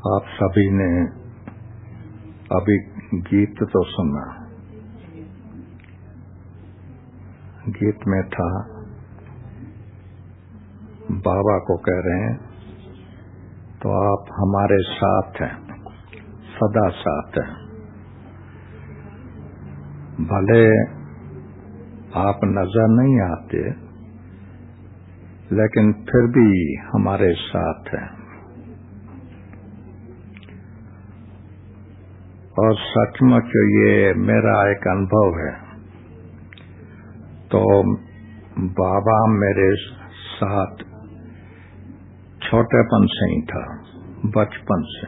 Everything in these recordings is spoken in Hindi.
आप सभी ने अभी गीत तो सुना। गीत में था, बाबा को कह रहे हैं तो आप हमारे साथ हैं, सदा साथ हैं। भले आप नजर नहीं आते, लेकिन फिर भी हमारे साथ हैं। और सचमुच ये मेरा एक अनुभव है। तो बाबा मेरे साथ छोटेपन से ही था, बचपन से।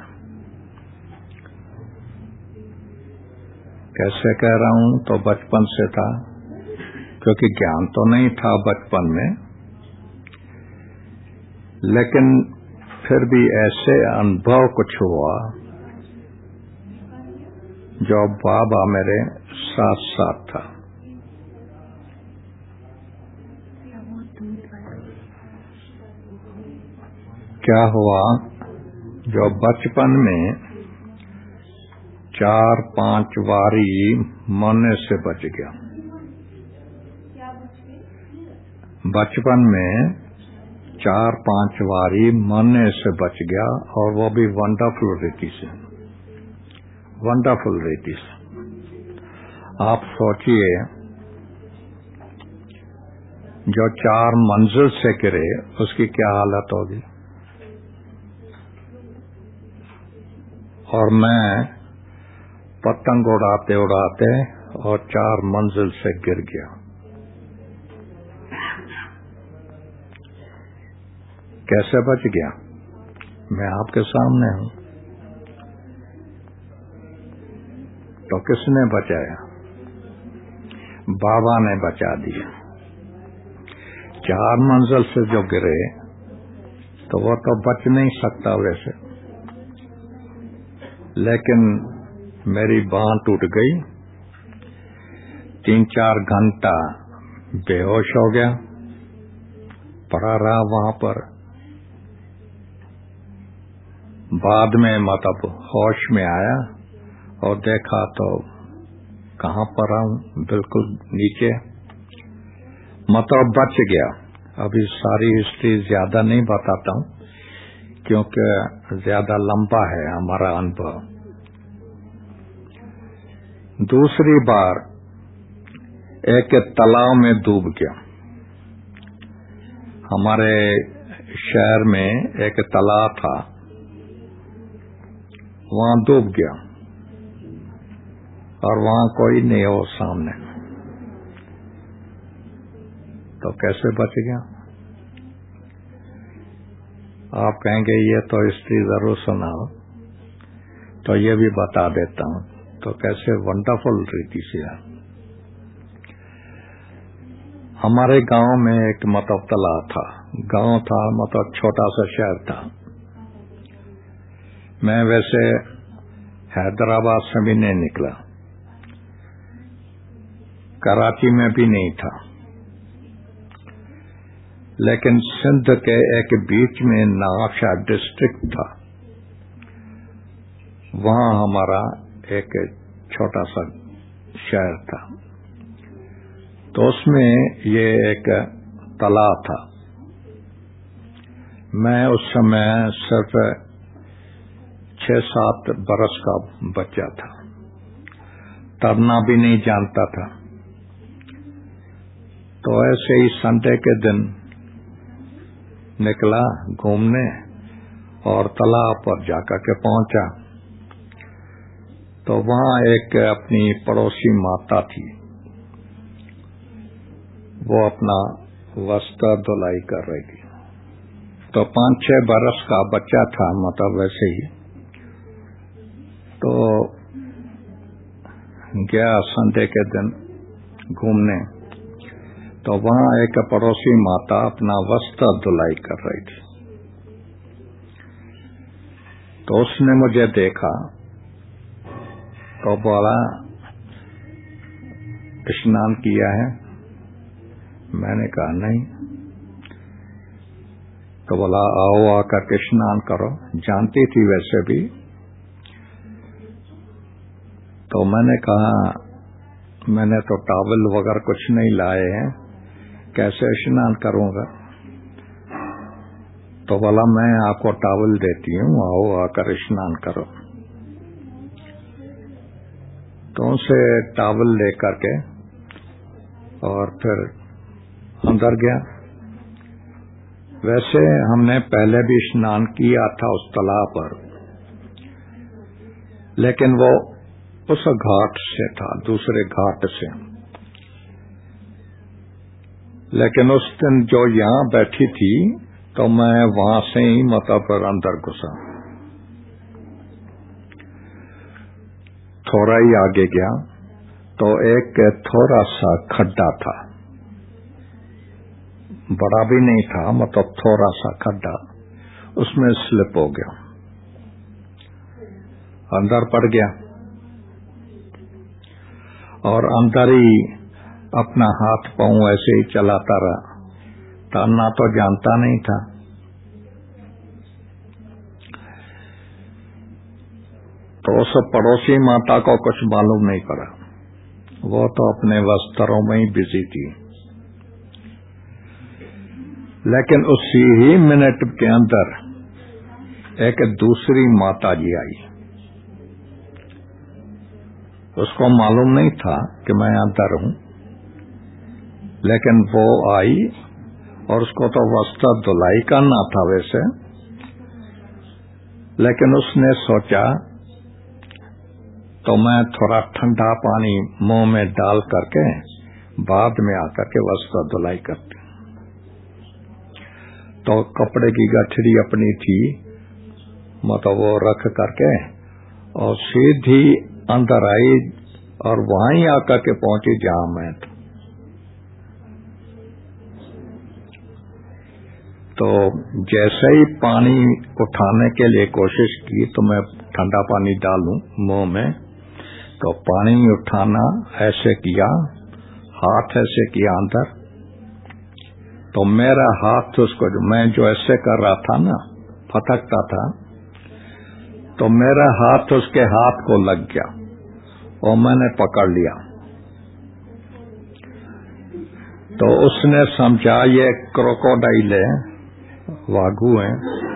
कैसे कह रहा हूं? तो बचपन से था, क्योंकि ज्ञान तो नहीं था बचपन में, लेकिन फिर भी ऐसे अनुभव कुछ हुआ जो बाबा मेरे साथ साथ था। क्या हुआ? जो बचपन में 4-5 बारी मरने से बच गया। बचपन में 4-5 बारी मरने से बच गया, और वो भी वंडरफुल रीति से। वंडरफुल रीति से। आप सोचिए, जो 4 मंजिल से गिरे उसकी क्या हालत होगी। और मैं पतंग उड़ाते उड़ाते और 4 मंजिल से गिर गया। कैसे बच गया? मैं आपके सामने हूं। तो किसने बचाया? बाबा ने बचा दिया। 4 मंजिल से जो गिरे तो वो तो बच नहीं सकता वैसे, लेकिन मेरी बांह टूट गई। 3-4 घंटा बेहोश हो गया, पड़ा रहा वहां पर। बाद में मतलब होश में आया और देखा तो कहां पर हूं, बिल्कुल नीचे। मतलब बच गया। अभी सारी हिस्ट्री ज्यादा नहीं बताता हूं, क्योंकि ज्यादा लंबा है हमारा अनुभव। दूसरी बार एक तालाब में डूब गया। हमारे शहर में एक तालाब था, वहां डूब गया, और वहां कोई नहीं हो सामने। तो कैसे बच गया? आप कहेंगे ये तो हिस्ट्री जरूर सुनाओ, तो ये भी बता देता हूं। तो कैसे वंडरफुल रीति से है। हमारे गांव में एक मतलब तालाब था। गांव था मतलब छोटा सा शहर था। मैं वैसे हैदराबाद से भी नहीं निकला, कराची में भी नहीं था, लेकिन सिंध के एक बीच में नावशा डिस्ट्रिक्ट था। वहां हमारा एक छोटा सा शहर था। तो उसमें ये एक तालाब था। मैं उस समय सिर्फ 6-7 बरस का बच्चा था, तैरना भी नहीं जानता था। तो ऐसे ही संडे के दिन निकला घूमने, और तालाब पर जाकर के पहुंचा। तो वहां एक अपनी पड़ोसी माता थी, वो अपना वस्त्र धुलाई कर रही थी। तो 5-6 बरस का बच्चा था, मतलब वैसे ही। तो गया संडे के दिन घूमने, तो वहां एक पड़ोसी माता अपना वस्त्र धुलाई कर रही थी। तो उसने मुझे देखा तो बोला, स्नान किया है? मैंने कहा नहीं। तो बोला आओ आकर के स्नान करो। जानती थी वैसे भी। तो मैंने कहा मैंने तो टॉवल वगैरह कुछ नहीं लाए हैं, कैसे स्नान करूंगा? तो बोला मैं आपको टॉवल देती हूँ, आओ आकर स्नान करो। तो उनसे टॉवल लेकर के और फिर अंदर गया। वैसे हमने पहले भी स्नान किया था उस तालाब पर, लेकिन वो उस घाट से था, दूसरे घाट से। लेकिन उस दिन जो यहाँ बैठी थी तो मैं वहां से ही मतलब अंदर घुसा। थोड़ा ही आगे गया तो एक थोड़ा सा खड्डा था, बड़ा भी नहीं था, मतलब थोड़ा सा खड्डा, उसमें स्लिप हो गया, अंदर पड़ गया और अंदर ही अपना हाथ पांव ऐसे ही चलाता रहा। तैरना तो जानता नहीं था। तो उस पड़ोसी माता को कुछ मालूम नहीं पड़ा, वो तो अपने वस्त्रों में ही बिजी थी। लेकिन उसी ही मिनट के अंदर एक दूसरी माता जी आई। उसको मालूम नहीं था कि मैं अंदर हूं, लेकिन वो आई और उसको तो वस्त्र धुलाई करना था वैसे, लेकिन उसने सोचा तो मैं थोड़ा ठंडा पानी मुंह में डाल करके बाद में आकर के वस्त्र धुलाई करती। तो कपड़े की गठरी अपनी थी, मतलब वो रख करके और सीधी अंदर आई और वहीं आकर के पहुंची जहां मैं था। तो जैसे ही पानी उठाने के लिए कोशिश की तो मैं ठंडा पानी डालूं मुंह में, तो पानी उठाना ऐसे किया, हाथ ऐसे किया अंदर, तो मेरा हाथ उसको मैं जो ऐसे कर रहा था ना, फटकता था, तो मेरा हाथ उसके हाथ को लग गया और मैंने पकड़ लिया। तो उसने समझा ये क्रोकोडाइल है, वाघू है,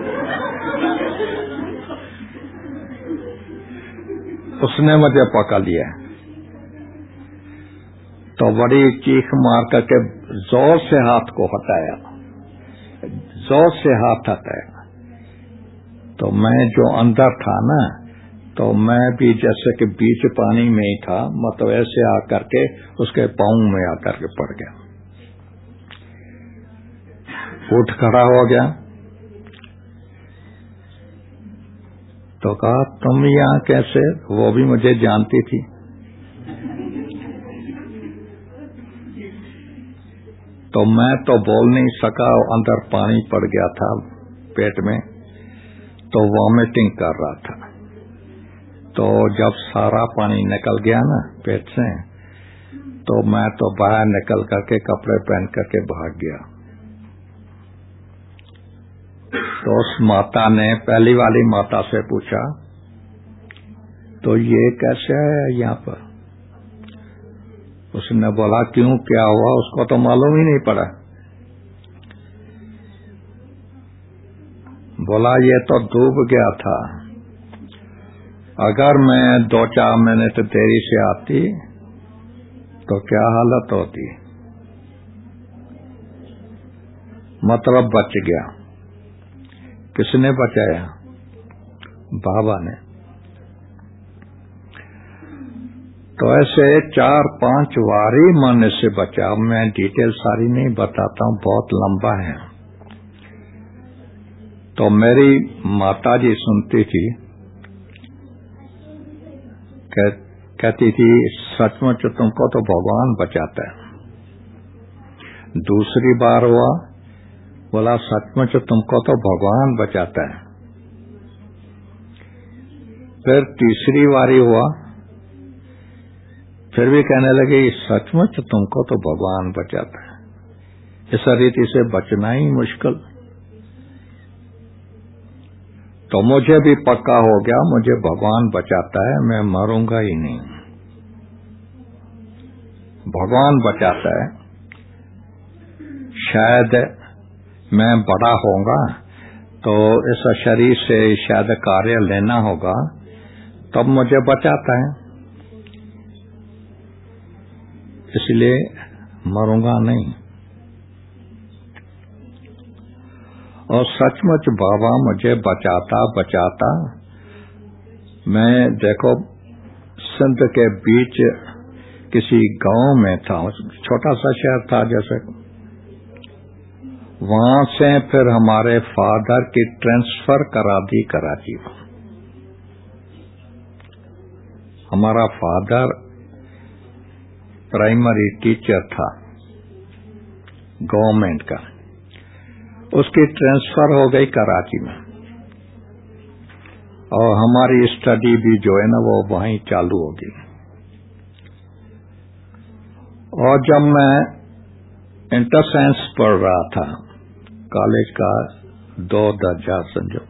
उसने मुझे पकड़ लिया। तो बड़ी चीख मार करके जोर से हाथ को हटाया, जोर से हाथ हटाया। तो मैं जो अंदर था ना, तो मैं भी जैसे कि बीच पानी में ही था, मतलब ऐसे आकर के उसके पांव में आकर के पड़ गया, उठ खड़ा हो गया। तो कहा तुम यहाँ कैसे? वो भी मुझे जानती थी। तो मैं तो बोल नहीं सका, अंदर पानी पड़ गया था पेट में, तो वॉमिटिंग कर रहा था। तो जब सारा पानी निकल गया ना पेट से, तो मैं तो बाहर निकल करके कपड़े पहन करके भाग गया। तो उस माता ने पहली वाली माता से पूछा तो ये कैसे है यहाँ पर? उसने बोला क्यों, क्या हुआ? उसको तो मालूम ही नहीं पड़ा। बोला ये तो डूब गया था, अगर मैं 2-4 मिनट देरी से आती तो क्या हालत होती। मतलब बच गया। किसने बचाया? बाबा ने। तो ऐसे 4-5 वारी माने से बचा। मैं डिटेल सारी नहीं बताता हूँ, बहुत लंबा है। तो मेरी माता जी सुनती थी, कहती थी सचमुच तुमको तो भगवान बचाता है। दूसरी बार हुआ, बोला सचमुच तुमको तो भगवान बचाता है। फिर तीसरी बारी हुआ, फिर भी कहने लगे सचमुच तुमको तो भगवान बचाता है। इस रीति से बचना ही मुश्किल। तो मुझे भी पक्का हो गया, मुझे भगवान बचाता है, मैं मरूंगा ही नहीं। भगवान बचाता है। शायद मैं बड़ा होऊंगा तो इस शरीर से शायद कार्य लेना होगा, तब मुझे बचाता है, इसलिए मरूंगा नहीं। और सचमुच बाबा मुझे बचाता। मैं देखो सिंध के बीच किसी गांव में था, छोटा सा शहर था जैसे, वहां से फिर हमारे फादर की ट्रांसफर करा दी कराची। हमारा फादर प्राइमरी टीचर था गवर्नमेंट का, उसकी ट्रांसफर हो गई कराची में, और हमारी स्टडी भी जो है ना वो वहीं चालू होगी। और जब मैं इंटर साइंस पढ़ रहा था, कॉलेज का 2 दर्जा समझो,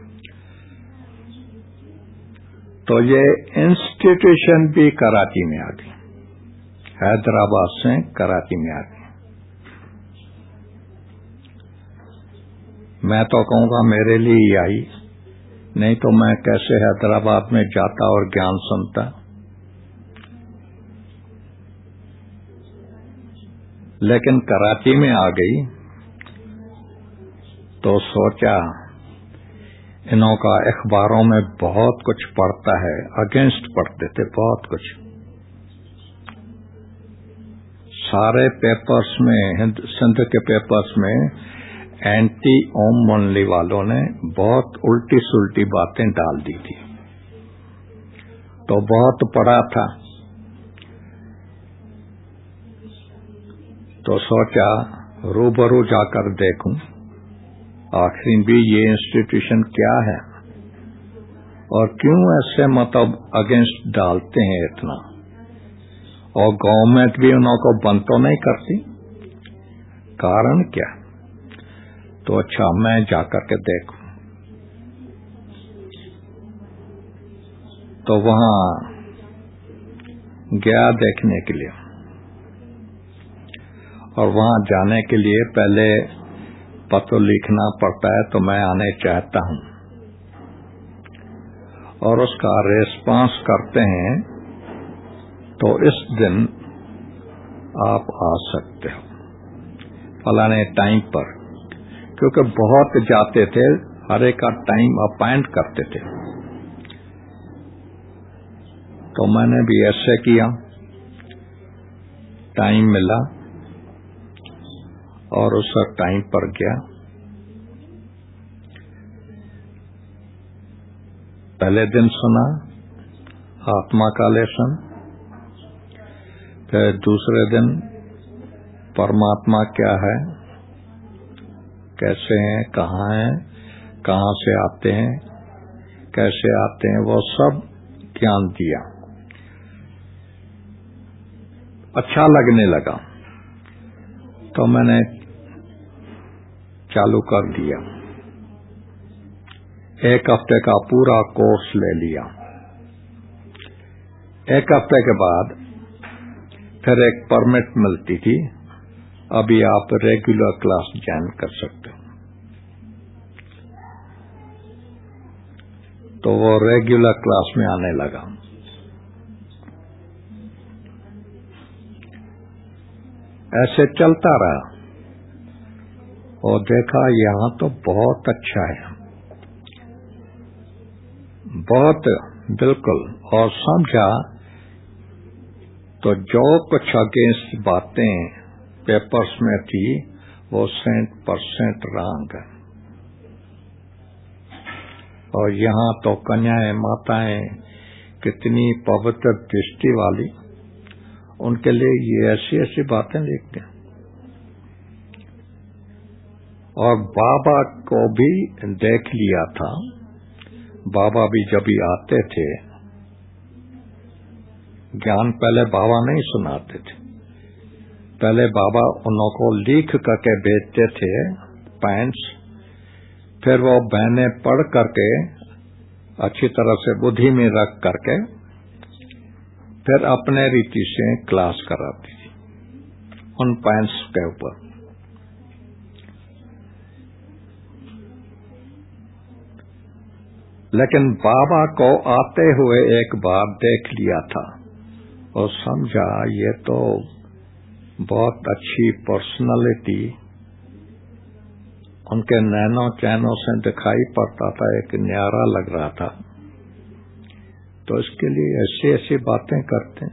तो ये इंस्टीट्यूशन भी कराची में आ गई, हैदराबाद से कराची में आ गई। मैं तो कहूंगा मेरे लिए ही आई, नहीं तो मैं कैसे हैदराबाद में जाता और ज्ञान सुनता। लेकिन कराची में आ गई तो सोचा इन्हों का अखबारों में बहुत कुछ पढ़ता है, अगेंस्ट पढ़ते थे बहुत कुछ। सारे पेपर्स में, सिंध के पेपर्स में एंटी ओम मुरली वालों ने बहुत उल्टी सुल्टी बातें डाल दी थी, तो बहुत पढ़ा था। तो सोचा रूबरू जाकर देखूं आखिर भी ये इंस्टीट्यूशन क्या है और क्यों ऐसे मतलब अगेंस्ट डालते हैं इतना, और गवर्नमेंट भी उनको बंद तो नहीं करती, कारण क्या। तो अच्छा मैं जाकर के देखूं। तो वहां गया देखने के लिए, और वहां जाने के लिए पहले पत्र लिखना पड़ता है, तो मैं आने चाहता हूं, और उसका रेस्पॉन्स करते हैं तो इस दिन आप आ सकते हो फलाने टाइम पर, क्योंकि बहुत जाते थे, हर एक का टाइम अपॉइंट करते थे। तो मैंने भी ऐसे किया, टाइम मिला और उस टाइम पर गया। पहले दिन सुना आत्मा का लेसन, फिर दूसरे दिन परमात्मा क्या है, कैसे हैं, कहाँ से आते हैं, कैसे आते हैं, वो सब ज्ञान दिया। अच्छा लगने लगा तो मैंने चालू कर दिया। 1 हफ्ते का पूरा कोर्स ले लिया। 1 हफ्ते के बाद फिर एक परमिट मिलती थी, अभी आप रेगुलर क्लास ज्वाइन कर सकते हो। तो वो रेगुलर क्लास में आने लगा। ऐसे चलता रहा और देखा यहां तो बहुत अच्छा है, बहुत बिल्कुल। और समझा तो जो कुछ अगेंस्ट बातें पेपर्स में थी वो 100% रॉन्ग है। और यहाँ तो कन्याएं माताएं कितनी पवित्र दृष्टि वाली, उनके लिए ये ऐसी ऐसी बातें लिखते हैं। और बाबा को भी देख लिया था, बाबा भी जब भी आते थे, ज्ञान पहले बाबा नहीं सुनाते थे, पहले बाबा उनको लिख करके भेजते थे पॉइंट्स, फिर वो बहनें पढ़ करके अच्छी तरह से बुद्धि में रख करके फिर अपने रीति से क्लास कराती थी उन पॉइंट्स के ऊपर। लेकिन बाबा को आते हुए एक बार देख लिया था और समझा ये तो बहुत अच्छी पर्सनालिटी उनके नैनो चैनों से दिखाई पड़ता था, एक न्यारा लग रहा था, तो इसके लिए ऐसी ऐसी बातें करते।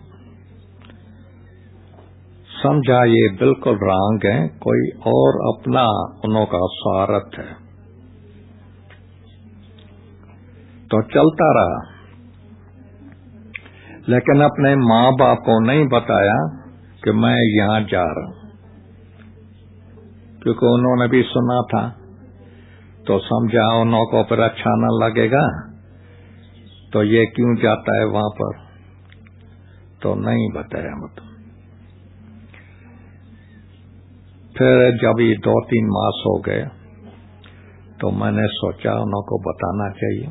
समझा ये बिल्कुल रॉन्ग है, कोई और अपना उन्हों का स्वार्थ है, तो चलता रहा। लेकिन अपने माँ बाप को नहीं बताया कि मैं यहां जा रहा हूं, क्योंकि उन्होंने भी सुना था, तो समझा उन्हों को फिर अच्छा न लगेगा, तो ये क्यों जाता है वहां पर, तो नहीं बताया। मतलब फिर जब ये 2-3 मास हो गए तो मैंने सोचा उन्हों को बताना चाहिए,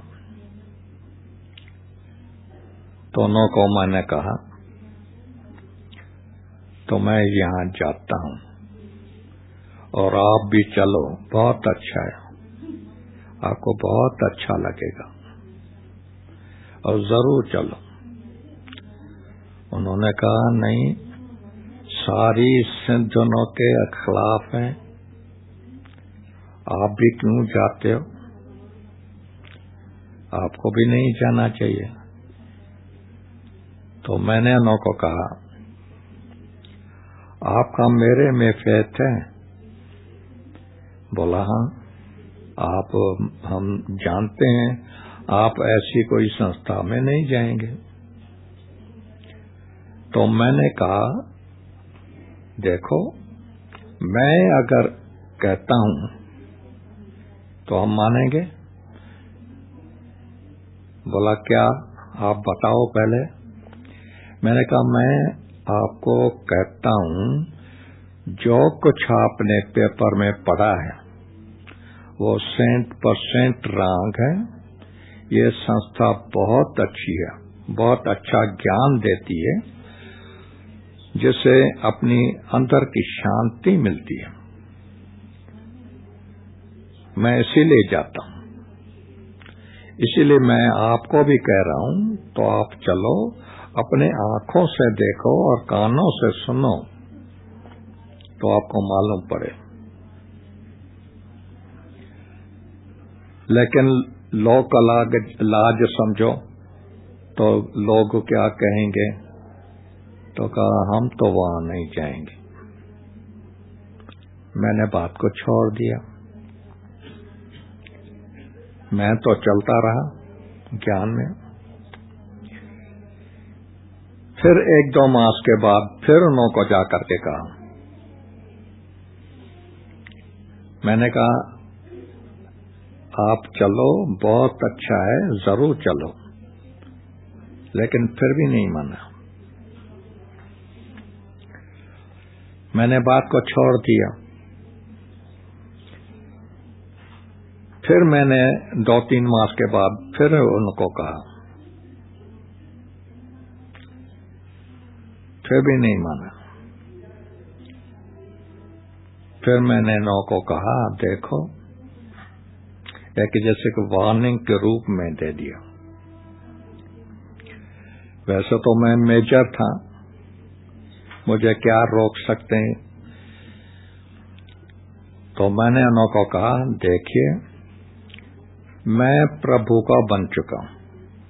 तो उन्हों को मैंने कहा तो मैं यहां जाता हूं और आप भी चलो, बहुत अच्छा है, आपको बहुत अच्छा लगेगा और जरूर चलो। उन्होंने कहा नहीं, सारी सिंधनों के खिलाफ हैं, आप भी क्यों जाते हो, आपको भी नहीं जाना चाहिए। तो मैंने उनको कहा आपका मेरे में फेथ है? बोला हाँ, आप हम जानते हैं आप ऐसी कोई संस्था में नहीं जाएंगे। तो मैंने कहा देखो, मैं अगर कहता हूं तो हम मानेंगे? बोला क्या, आप बताओ पहले। मैंने कहा मैं आपको कहता हूं जो कुछ आपने पेपर में पढ़ा है वो 100% रॉन्ग है। ये संस्था बहुत अच्छी है, बहुत अच्छा ज्ञान देती है, जिससे अपनी अंदर की शांति मिलती है। मैं इसीलिए जाता हूं, इसीलिए मैं आपको भी कह रहा हूं, तो आप चलो, अपने आंखों से देखो और कानों से सुनो तो आपको मालूम पड़े। लेकिन लोक लाज समझो तो लोग क्या कहेंगे, तो कहा हम तो वहां नहीं जाएंगे। मैंने बात को छोड़ दिया, मैं तो चलता रहा ज्ञान में। फिर 1-2 मास के बाद फिर उनको जाकर के कहा, मैंने कहा आप चलो, बहुत अच्छा है, जरूर चलो। लेकिन फिर भी नहीं माना, मैंने बात को छोड़ दिया। फिर मैंने 2-3 मास के बाद फिर उनको कहा, फिर भी नहीं माना। फिर मैंने उनको कहा देखो, एक जैसे कि वार्निंग के रूप में दे दिया। वैसे तो मैं मेजर था, मुझे क्या रोक सकते हैं। तो मैंने उनको कहा देखिए, मैं प्रभु का बन चुका हूं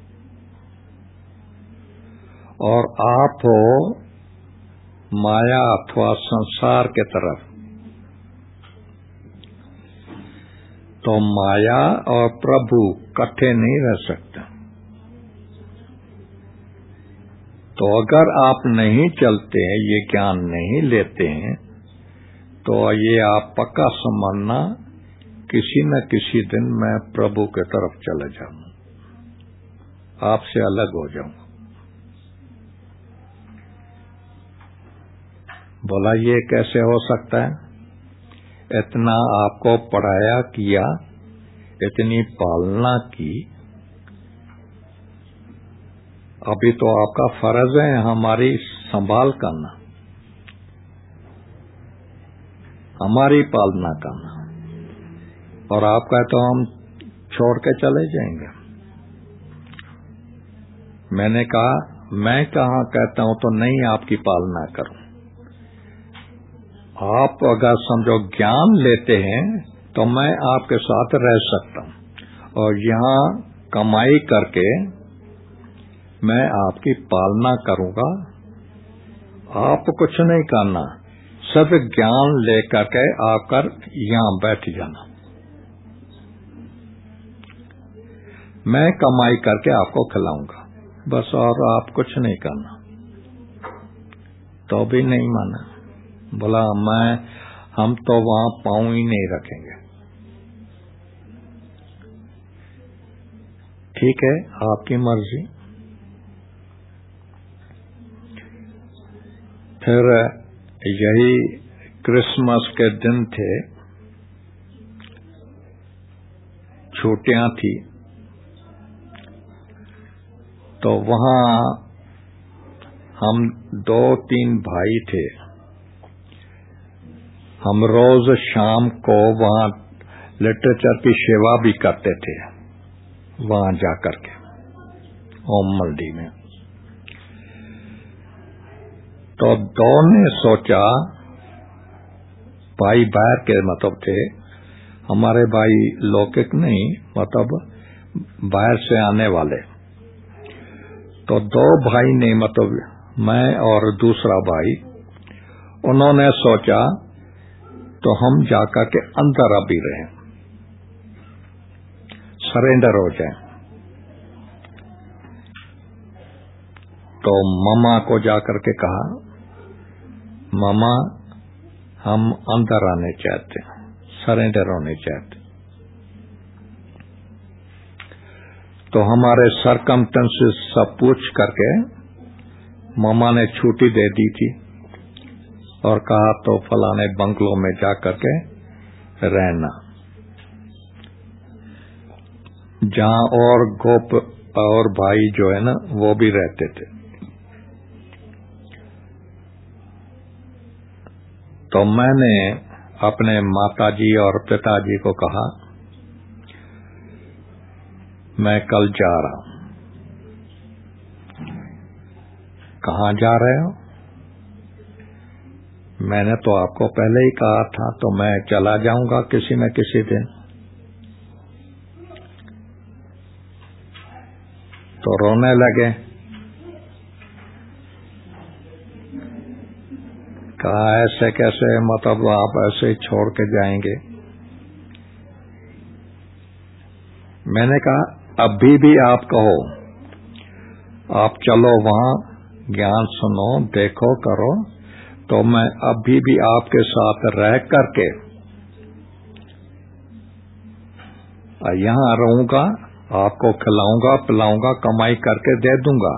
और आप हो माया अथवा संसार के तरफ, तो माया और प्रभु इकट्ठे नहीं रह सकते। तो अगर आप नहीं चलते हैं, ये ज्ञान नहीं लेते हैं, तो ये आप पक्का समझना किसी न किसी दिन मैं प्रभु के तरफ चले जाऊंगा, आपसे अलग हो जाऊंगा। बोला ये कैसे हो सकता है, इतना आपको पढ़ाया किया, इतनी पालना की, अभी तो आपका फर्ज है हमारी संभाल करना, हमारी पालना करना, और आप कहते हो हम छोड़ के चले जाएंगे। मैंने कहा मैं कहाँ कहता हूं तो नहीं आपकी पालना करूं। आप अगर समझो ज्ञान लेते हैं तो मैं आपके साथ रह सकता हूं, और यहाँ कमाई करके मैं आपकी पालना करूंगा। आप कुछ नहीं करना, सब ज्ञान लेकर के आकर यहाँ बैठ जाना, मैं कमाई करके आपको खिलाऊंगा बस, और आप कुछ नहीं करना। तो भी नहीं माना, बोला हम तो वहां पांव ही नहीं रखेंगे। ठीक है, आपकी मर्जी। फिर यही क्रिसमस के दिन थे, छुट्टियां थी, तो वहां हम 2-3 भाई थे। हम रोज शाम को वहां लिटरेचर की सेवा भी करते थे, वहां जाकर के ओम मल्डी में। तो दो ने सोचा, भाई बाहर के मतलब थे, हमारे भाई लौकिक नहीं, मतलब बाहर से आने वाले। तो 2 भाई ने, मतलब मैं और दूसरा भाई, उन्होंने सोचा तो हम जाकर के अंदर अभी रहे, सरेंडर हो जाए। तो मामा को जाकर के कहा, मामा हम अंदर आने चाहते हैं, सरेंडर होने चाहते। तो हमारे सरकमस्टेंसेस सब पूछ करके मामा ने छुट्टी दे दी थी और कहा तो फलाने बंगलों में जाकर के रहना, जहां और गोप और भाई जो है ना वो भी रहते थे। तो मैंने अपने माताजी और पिताजी को कहा, मैं कल जा रहा हूं। कहाँ जा रहे हो? मैंने तो आपको पहले ही कहा था, तो मैं चला जाऊंगा किसी न किसी दिन। तो रोने लगे। कहा ऐसे कैसे, मतलब आप ऐसे ही छोड़ के जाएंगे? मैंने कहा अभी भी आप कहो, आप चलो वहां, ज्ञान सुनो, देखो, करो, तो मैं अभी भी आपके साथ रह करके यहां रहूंगा, आपको खिलाऊंगा पिलाऊंगा, कमाई करके दे दूंगा।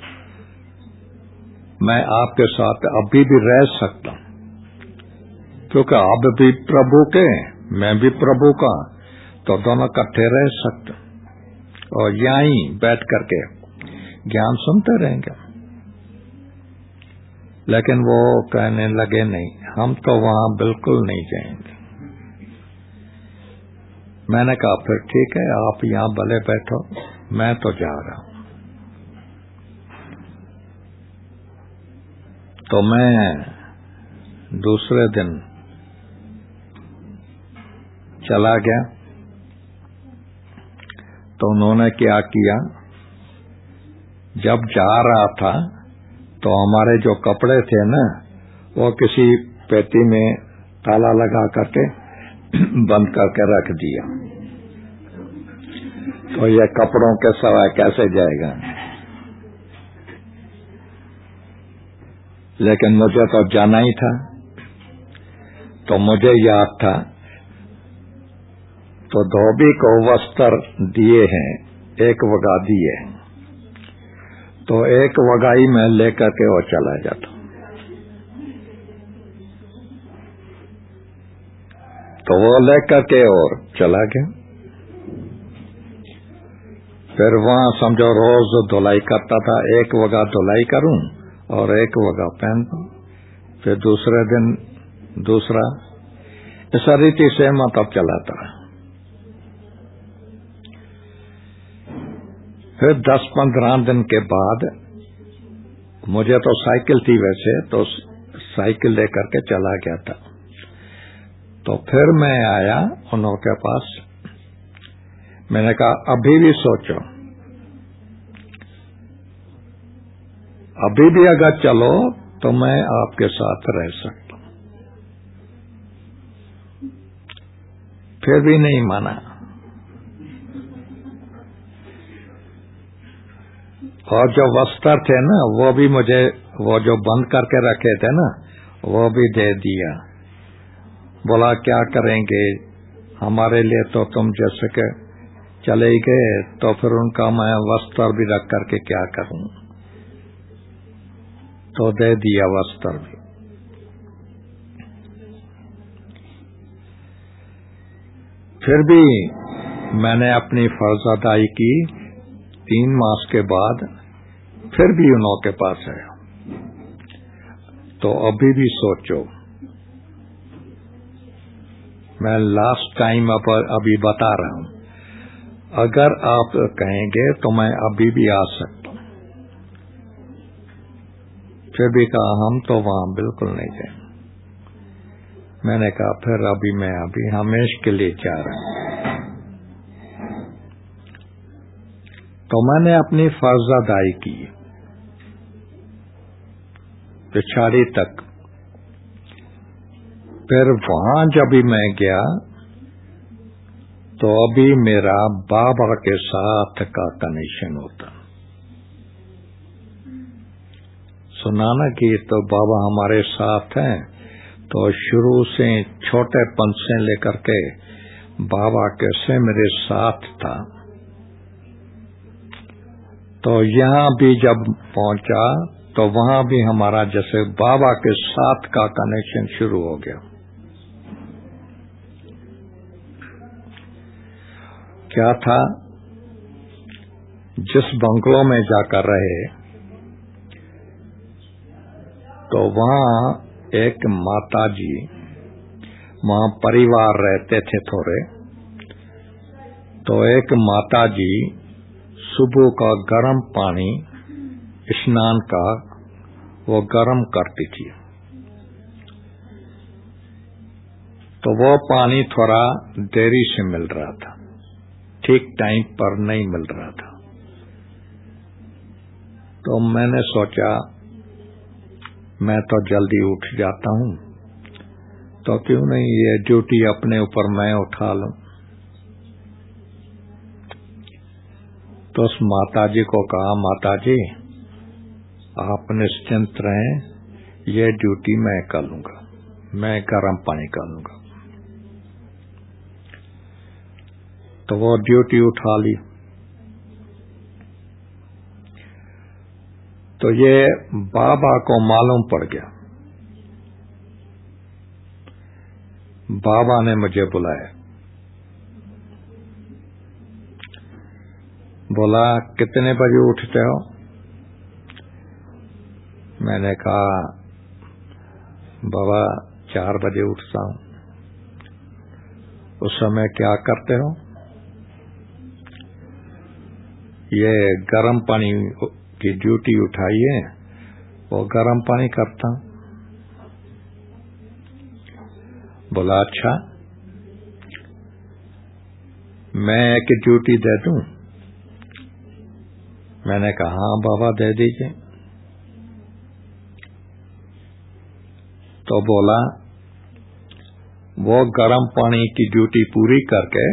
मैं आपके साथ अभी भी रह सकता हूं, क्योंकि आप भी प्रभु के, मैं भी प्रभु का, तो दोनों इकट्ठे रह सकते, और यहीं बैठ करके ज्ञान सुनते रहेंगे। लेकिन वो कहने लगे नहीं, हम तो वहां बिल्कुल नहीं जाएंगे। मैंने कहा फिर ठीक है, आप यहां भले बैठो, मैं तो जा रहा हूं। तो मैं दूसरे दिन चला गया। तो उन्होंने क्या किया, जब जा रहा था तो हमारे जो कपड़े थे ना, वो किसी पेटी में ताला लगा करके बंद करके रख दिया। तो ये कपड़ों के सिवाय कैसे जाएगा? लेकिन मुझे तो जाना ही था, तो मुझे याद था, तो धोबी को वस्त्र दिए हैं, एक वगा दिए हैं, तो एक वगाई में लेकर के वो चला जाता। तो वो लेकर के और चला गया। फिर वहां समझो रोज धुलाई करता था, एक वगा धुलाई करूं और एक वगा पहन दूं, फिर दूसरे दिन दूसरा, इस रीति से मतलब चलाता रहा। फिर 10-15 दिन के बाद मुझे तो साइकिल थी वैसे, तो साइकिल लेकर के चला गया था। तो फिर मैं आया उनके पास, मैंने कहा अभी भी सोचो, अभी भी अगर चलो तो मैं आपके साथ रह सकता हूं। फिर भी नहीं माना। और जो वस्त्र थे ना, वो भी मुझे, वो जो बंद करके रखे थे ना, वो भी दे दिया। बोला क्या करेंगे, हमारे लिए तो तुम जैसे के चले गए, तो फिर उनका मैं वस्त्र भी रख करके क्या करूं, तो दे दिया वस्त्र भी। फिर भी मैंने अपनी फर्ज अदाई की। 3 मास के बाद फिर भी उनके पास आया। तो अभी भी सोचो, मैं लास्ट टाइम अभी बता रहा हूं, अगर आप कहेंगे तो मैं अभी भी आ सकता हूं। फिर भी कहा हम तो वहां बिल्कुल नहीं गए। मैंने कहा फिर अभी मैं अभी हमेशा के लिए जा रहा हूं। तो मैंने अपनी फर्ज अदाई की पिछाड़ी तक। फिर वहां जब भी मैं गया तो अभी मेरा बाबा के साथ का कनेक्शन होता। सुना ना कि तो बाबा हमारे साथ हैं, तो शुरू से छोटेपन से लेकर के बाबा कैसे मेरे साथ था। तो यहां भी जब पहुंचा तो वहां भी हमारा जैसे बाबा के साथ का कनेक्शन शुरू हो गया। क्या था, जिस बंगलों में जाकर रहे तो वहां एक माता जी, वहां परिवार रहते थे थोड़े, तो एक माता जी सुबह का गर्म पानी स्नान का वो गर्म करती थी। तो वो पानी थोड़ा देरी से मिल रहा था, ठीक टाइम पर नहीं मिल रहा था। तो मैंने सोचा मैं तो जल्दी उठ जाता हूं, तो क्यों नहीं ये ड्यूटी अपने ऊपर मैं उठा लूं। तो उस माता जी को कहा, माता जी आप निश्चिंत रहें, ये ड्यूटी मैं कर लूंगा, मैं गर्म पानी कर लूंगा। तो वो ड्यूटी उठा ली। तो ये बाबा को मालूम पड़ गया। बाबा ने मुझे बुलाया, बोला कितने बजे उठते हो। मैंने कहा बाबा 4 बजे उठता हूं। उस समय क्या करते हो। ये गर्म पानी की ड्यूटी उठाई है, वो गर्म पानी करता हूं। बोला अच्छा, मैं एक ड्यूटी दे दूं। मैंने कहा हाँ बाबा दे दीजिए। तो बोला वो गर्म पानी की ड्यूटी पूरी करके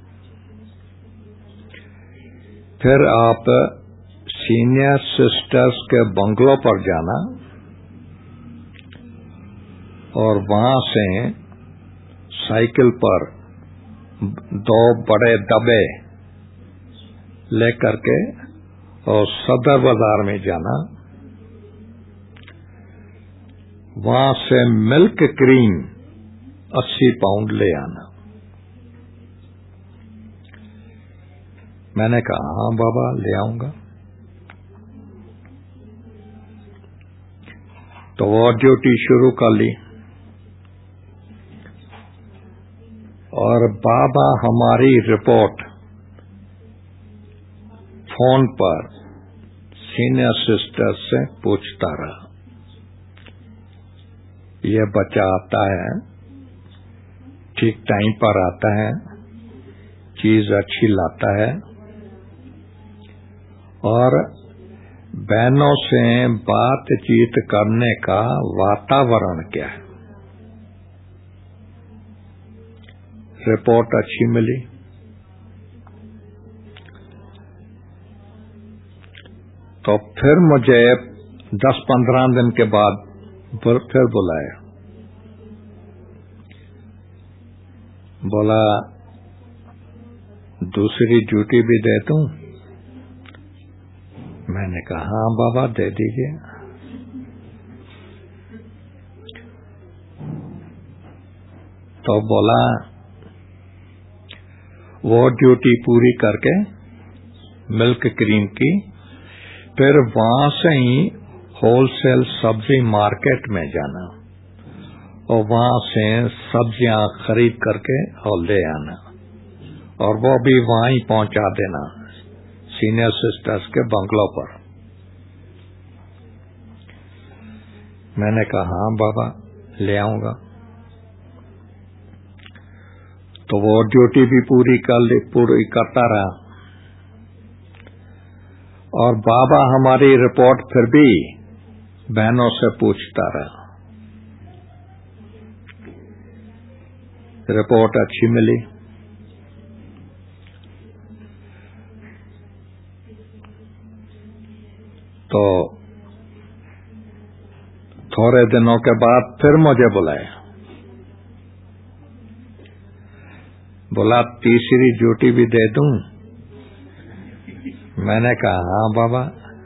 फिर आप सीनियर सिस्टर्स के बंगलों पर जाना और वहां से साइकिल पर 2 बड़े डब्बे लेकर के और सदर बाजार में जाना, वहां से मिल्क क्रीम 80 पाउंड ले आना। मैंने कहा हाँ बाबा ले आऊंगा। तो वो ड्यूटी शुरू कर ली और बाबा हमारी रिपोर्ट फोन पर सीनियर सिस्टर से पूछता रहा। ये बच्चा आता है, ठीक टाइम पर आता है, चीज अच्छी लाता है और बहनों से बातचीत करने का वातावरण क्या है। रिपोर्ट अच्छी मिली। तो फिर मुझे 10-15 दिन के बाद फिर बुलाया। बोला दूसरी ड्यूटी भी दे दूं? मैंने कहा हाँ बाबा दे दीजिए। तो बोला वो ड्यूटी पूरी करके मिल्क क्रीम की, फिर वहां से ही होलसेल सब्जी मार्केट में जाना और वहां से सब्जियां खरीद करके और ले आना और वो भी वहां ही पहुंचा देना सीनियर सिस्टर्स के बंगलों पर। मैंने कहा हाँ बाबा ले आऊंगा। तो वो ड्यूटी भी पूरी करता रहा और बाबा हमारी रिपोर्ट फिर भी बहनों से पूछता रहा। रिपोर्ट अच्छी मिली। तो थोड़े दिनों के बाद फिर मुझे बुलाया। बोला तीसरी ड्यूटी भी दे दूं? मैंने कहा हाँ बाबा।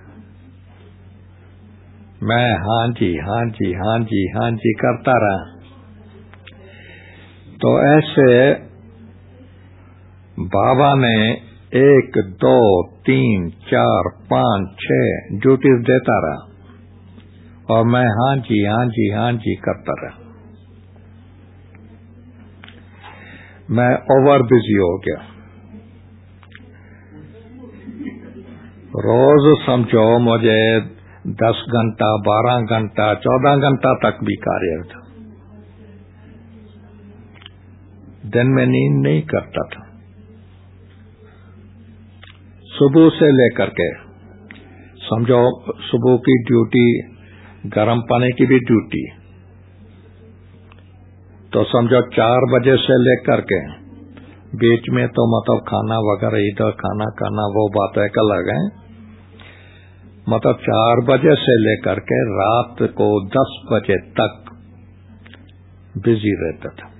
मैं हाँ जी हाँ जी हाँ जी हाँ जी करता रहा। तो ऐसे बाबा ने 1, 2, 3, 4, 5, 6 ड्यूटीज देता रहा और मैं हाँ जी हाँ जी हाँ जी करता रहा। मैं ओवर बिजी हो गया। रोज समझो मुझे 10 घंटा, 12 घंटा, 14 घंटा तक भी कार्य था। दिन में नींद नहीं करता था। सुबह से लेकर के समझो सुबह की ड्यूटी, गर्म पानी की भी ड्यूटी, तो समझो 4 बजे से लेकर के बीच में तो मतलब खाना वगैरह इधर खाना वो बात एक अलग है। मतलब 4 बजे से लेकर के रात को 10 बजे तक बिजी रहता था।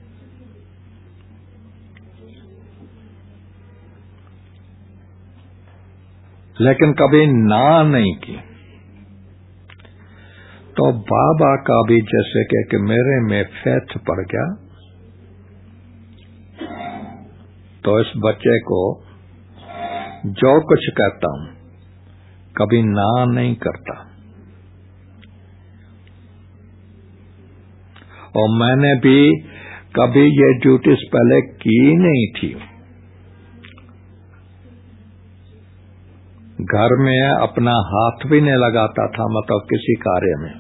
लेकिन कभी ना नहीं की। तो बाबा का भी जैसे कि मेरे में फेथ पड़ गया, तो इस बच्चे को जो कुछ कहता हूं कभी ना नहीं करता। और मैंने भी कभी ये ड्यूटीज पहले की नहीं थी। घर में अपना हाथ भी नहीं लगाता था, मतलब किसी कार्य में,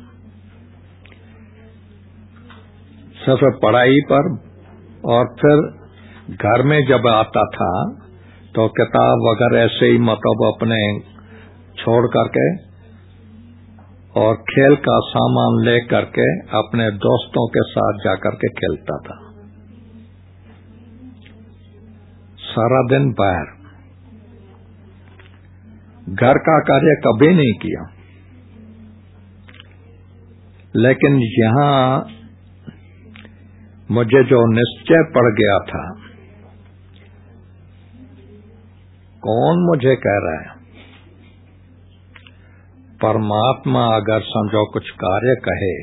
सिर्फ पढ़ाई पर। और फिर घर में जब आता था तो किताब वगैरह ऐसे ही मतलब अपने छोड़ करके और खेल का सामान ले करके अपने दोस्तों के साथ जाकर के खेलता था। सारा दिन बाहर, घर का कार्य कभी नहीं किया। लेकिन यहां मुझे जो निश्चय पड़ गया था, कौन मुझे कह रहा है, परमात्मा अगर समझो कुछ कार्य कहे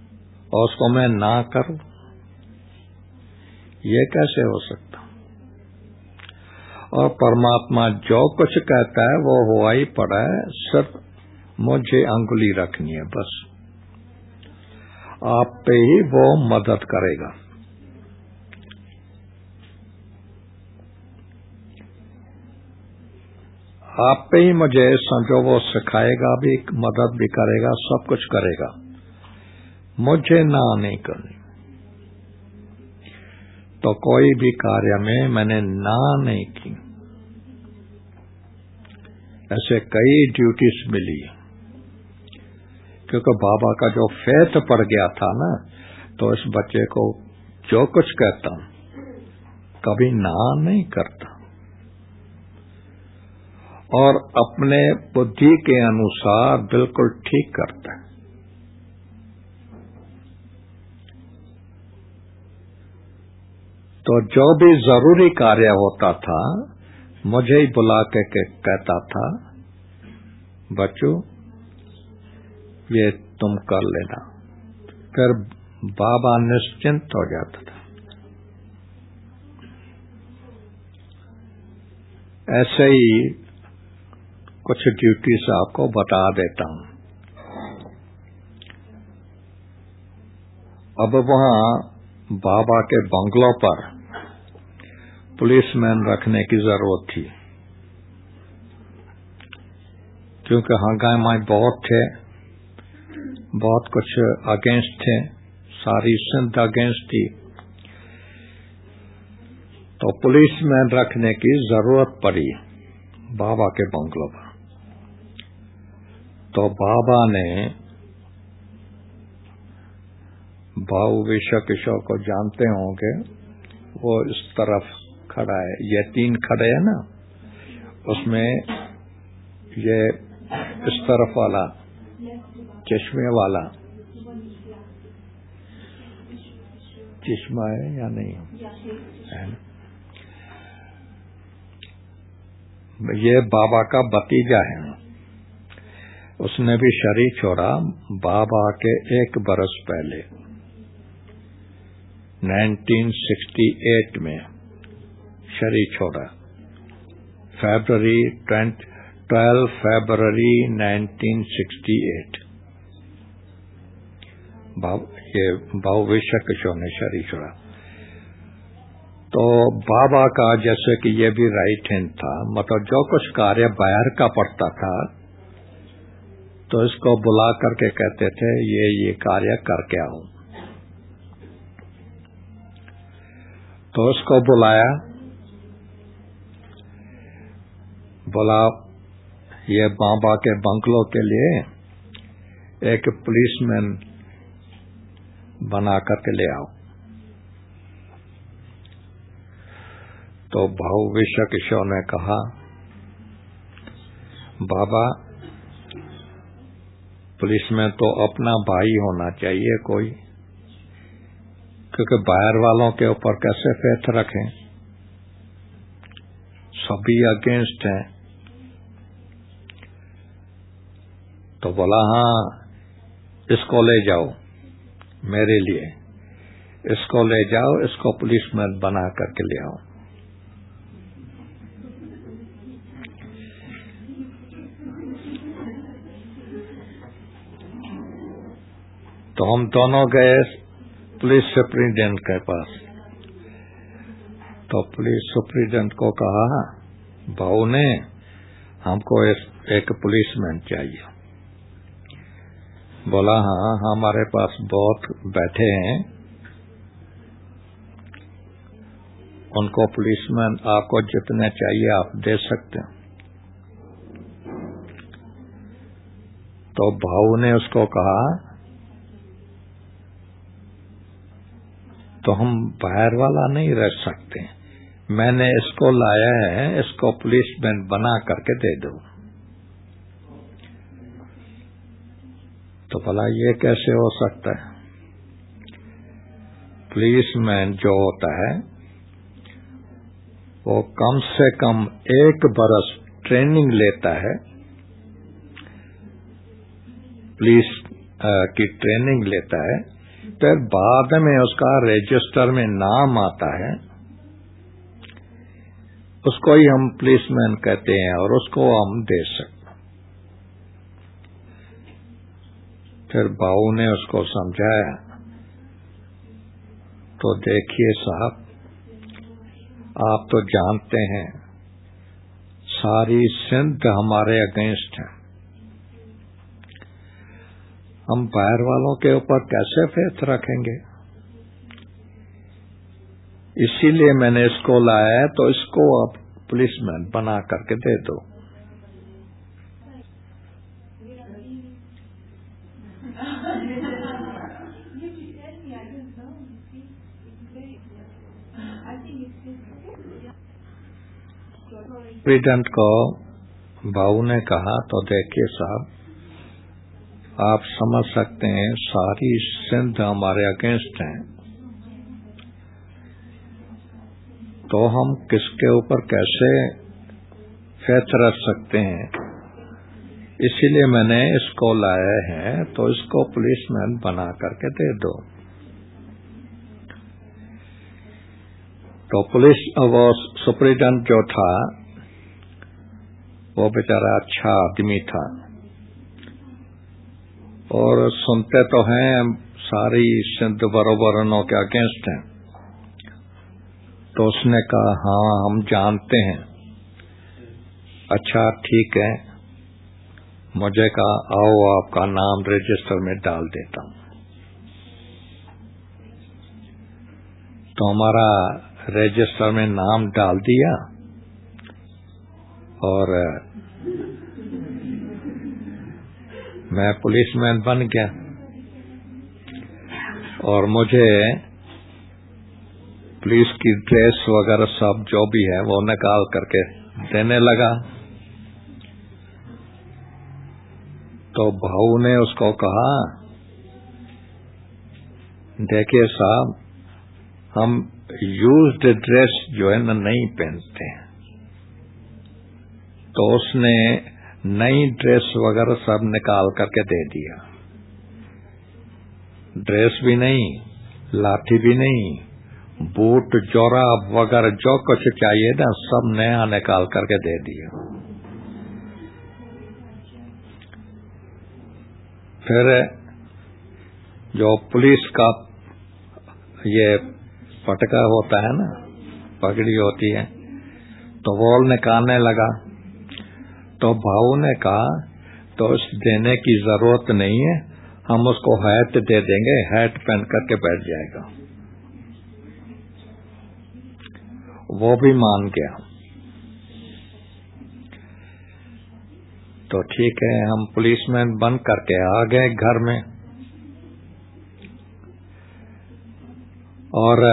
और उसको मैं ना करूं, ये कैसे हो सकता? और परमात्मा जो कुछ कहता है वो हुआ ही पड़ा है, सिर्फ मुझे अंगुली रखनी है बस। आप पे ही वो मदद करेगा। आप पे ही मुझे समझो वो सिखाएगा भी, मदद भी करेगा, सब कुछ करेगा। मुझे ना नहीं करनी। तो कोई भी कार्य में मैंने ना नहीं की। ऐसे कई ड्यूटीज मिली, क्योंकि बाबा का जो फेथ पड़ गया था ना, तो इस बच्चे को जो कुछ कहता कभी ना नहीं करता और अपने बुद्धि के अनुसार बिल्कुल ठीक करता है। तो जो भी जरूरी कार्य होता था मुझे ही बुला के कहता था, बच्चों ये तुम कर लेना। फिर बाबा निश्चिंत हो जाता था। ऐसे ही कुछ ड्यूटीज आपको बता देता हूं। अब वहां बाबा के बंगलों पर पुलिसमैन रखने की जरूरत थी, क्योंकि हंगामे बहुत थे, बहुत कुछ अगेंस्ट थे, सारी सिंध अगेंस्ट थी, तो पुलिसमैन रखने की जरूरत पड़ी बाबा के बंगलों पर। तो बाबा ने भाऊ विश्व किशोर को जानते होंगे, वो इस तरफ खड़ा है, ये तीन खड़े हैं ना, उसमें ये इस तरफ वाला चश्मे वाला चश्मा है या नहीं है? ये बाबा का भतीजा है। उसने भी शरीर छोड़ा बाबा के 1 बरस पहले 1968 में शरीर छोड़ा। 12 फरवरी 1968 ये भाऊ विश्व किशोर ने शरीर छोड़ा। तो बाबा का जैसे कि ये भी राइट हैंड था, मतलब जो कुछ कार्य बाहर का पड़ता था तो इसको बुला करके कहते थे ये कार्य करके आओ। तो उसको बुलाया, बोला ये बाबा के बंगलों के लिए एक पुलिसमैन बना करके ले आओ। तो भाऊ विश्व किशोर ने कहा, बाबा पुलिसमैन तो अपना भाई होना चाहिए कोई, क्योंकि बाहर वालों के ऊपर कैसे फेथ रखें, सभी अगेंस्ट हैं। तो बोला हाँ इसको ले जाओ, मेरे लिए इसको ले जाओ, इसको पुलिसमैन बना करके ले आओ। तो हम दोनों गए पुलिस सुप्रिंटेंडेंट के पास। तो पुलिस सुप्रिंटेंडेंट को कहा, भाऊ ने हमको एक पुलिसमैन चाहिए। बोला हाँ हमारे पास बहुत बैठे हैं, उनको पुलिसमैन आपको जितने चाहिए आप दे सकते हैं। तो भाऊ ने उसको कहा, तो हम बाहर वाला नहीं रह सकते, मैंने इसको लाया है, इसको पुलिसमैन बना करके दे दो। तो भला ये कैसे हो सकता है? पुलिसमैन जो होता है वो कम से कम 1 बरस ट्रेनिंग लेता है, पुलिस की ट्रेनिंग लेता है, फिर बाद में उसका रजिस्टर में नाम आता है, उसको ही हम पुलिसमैन कहते हैं और उसको हम दे सकते। फिर बाऊ ने उसको समझाया, तो देखिए साहब, आप तो जानते हैं सारी सिंध हमारे अगेंस्ट है, हम बाहर वालों के ऊपर कैसे फेथ रखेंगे? इसीलिए मैंने इसको लाया है, तो इसको आप पुलिसमैन बना करके दे दो। प्रेसिडेंट को बाबू ने कहा, तो देखिए साहब, आप समझ सकते हैं सारी सिंध हमारे अगेंस्ट हैं, तो हम किसके ऊपर कैसे फेथ रख सकते हैं? इसीलिए मैंने इसको लाया है, तो इसको पुलिसमैन बना करके दे दो। तो पुलिस वो सुप्रीडेंट जो था वो बेचारा अच्छा आदमी था, और सुनते तो हैं सारी सिंध बरोबरनों के अगेंस्ट हैं। तो उसने कहा, हाँ हम जानते हैं। अच्छा ठीक है, मुझे कहा आओ आपका नाम रजिस्टर में डाल देता हूं। तो हमारा रजिस्टर में नाम डाल दिया, और मैं पुलिसमैन बन गया, और मुझे पुलिस की ड्रेस वगैरह सब जो भी है वो निकाल करके देने लगा। तो भाऊ ने उसको कहा, देखिए साहब, हम यूज्ड ड्रेस जो है ना नहीं पहनते हैं। तो उसने नई ड्रेस वगैरह सब निकाल करके दे दिया। ड्रेस भी नहीं, लाठी भी नहीं, बूट जोराब वगैरह जो कुछ चाहिए ना सब नया निकाल करके दे दिया। फिर जो पुलिस का ये पटका होता है ना, पगड़ी होती है, तो वो निकालने लगा। तो भाऊ ने कहा, तो उस देने की जरूरत नहीं है, हम उसको हैट दे देंगे, हैट पहन करके बैठ जाएगा। वो भी मान गया। तो ठीक है, हम पुलिसमैन बन करके आ गए घर में, और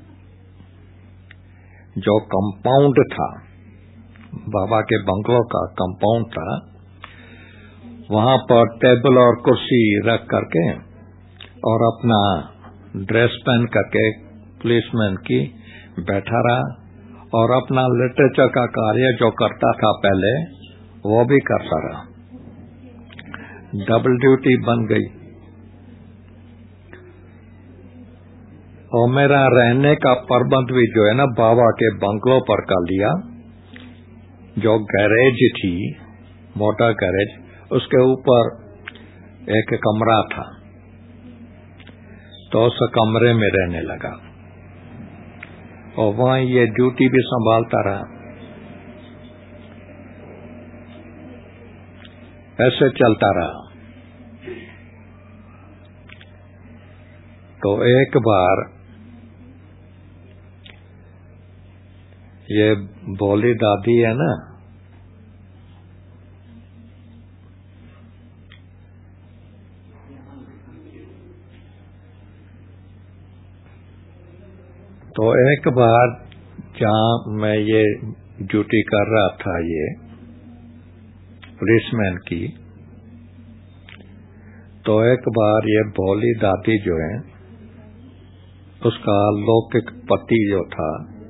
जो कंपाउंड था, बाबा के बंगलों का कंपाउंड था, वहां पर टेबल और कुर्सी रख करके और अपना ड्रेस पहन करके पुलिसमैन की बैठा रहा, और अपना लिटरेचर का कार्य जो करता था पहले वो भी करता रहा। डबल ड्यूटी बन गई। और मेरा रहने का प्रबंध भी जो है ना बाबा के बंगलों पर कर लिया। जो गैरेज थी, मोटर गैरेज, उसके ऊपर एक कमरा था, तो उस कमरे में रहने लगा, और वहां ये ड्यूटी भी संभालता रहा। ऐसे चलता रहा। तो एक बार ये भोली दादी है ना, तो एक बार जहां मैं ये ड्यूटी कर रहा था, ये पुलिसमैन की, तो एक बार ये भोली दादी जो है, उसका लौकिक पति जो था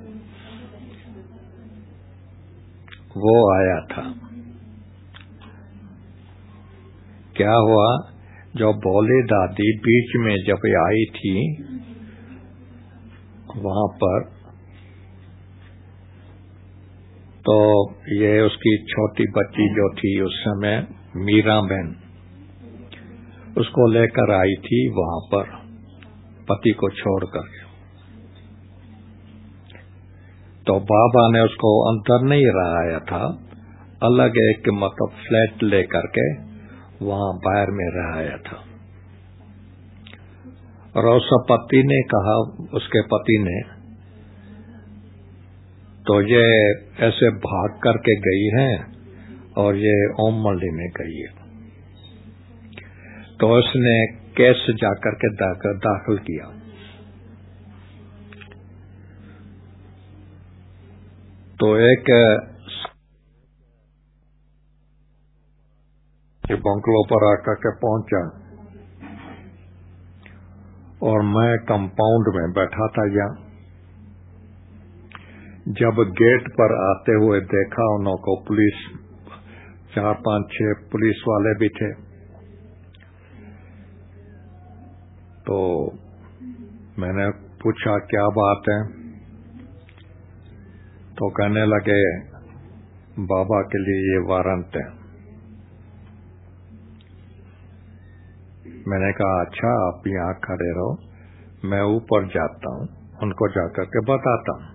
वो आया था। क्या हुआ, जो भोली दादी बीच में जब आई थी, वहां पर तो ये उसकी छोटी बच्ची जो थी उस समय, मीरा बहन, उसको लेकर आई थी वहां पर पति को छोड़कर। तो बाबा ने उसको अंदर नहीं रहाया था, अलग एक मतलब फ्लैट लेकर के वहां बाहर में रहाया था। और उस पति ने कहा, उसके पति ने, तो ये ऐसे भाग करके गई है और ये ओम मल्ली में गई है। तो उसने केस जाकर के दाखिल किया। तो एक बंगलो पर आकर के पहुंचा और मैं कंपाउंड में बैठा था। यहाँ जब गेट पर आते हुए देखा उनको पुलिस, 4, 5, 6 पुलिस वाले भी थे। तो मैंने पूछा क्या बात है? तो कहने लगे बाबा के लिए ये वारंट है। मैंने कहा अच्छा, आप यहाँ खड़े रहो, मैं ऊपर जाता हूँ, उनको जाकर के बताता हूँ।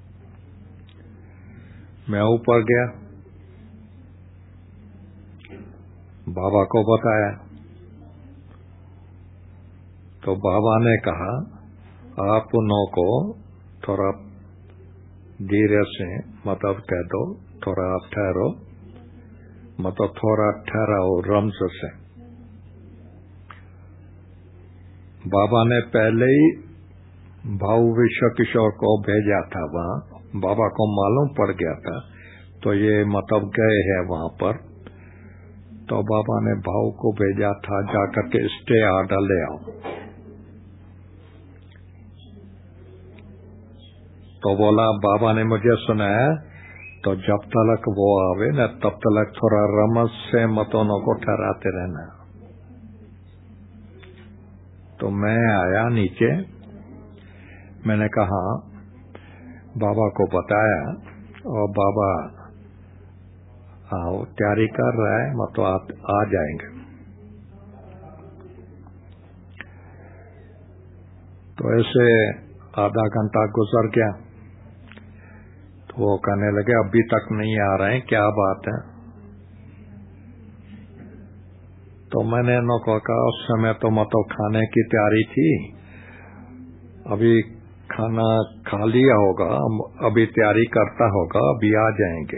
मैं ऊपर गया, बाबा को बताया। तो बाबा ने कहा आप उन्हों को थोड़ा धीरे से मतलब कह दो, थोड़ा आप ठहरो, मतलब थोड़ा ठहराओ रमज से। बाबा ने पहले ही भाऊ विश्व किशोर को भेजा था वहां, बाबा को मालूम पड़ गया था, तो ये मतलब गए हैं वहां पर। तो बाबा ने भाऊ को भेजा था जाकर के स्टे ऑर्डर ले आओ। तो बोला बाबा ने मुझे सुनाया, तो जब तक वो आवे न तब तक थोड़ा रमस से मतों को ठहराते रहना। तो मैं आया नीचे, मैंने कहा बाबा को बताया और बाबा आओ तैयारी कर रहा है, मतलब आप आ जाएंगे। तो ऐसे आधा घंटा गुजर गया। तो वो कहने लगे अभी तक नहीं आ रहे हैं, क्या बात है? तो मैंने उनको कहा उस समय तो मतलब खाने की तैयारी थी, अभी खाना खा लिया होगा, अभी तैयारी करता होगा, अभी आ जाएंगे।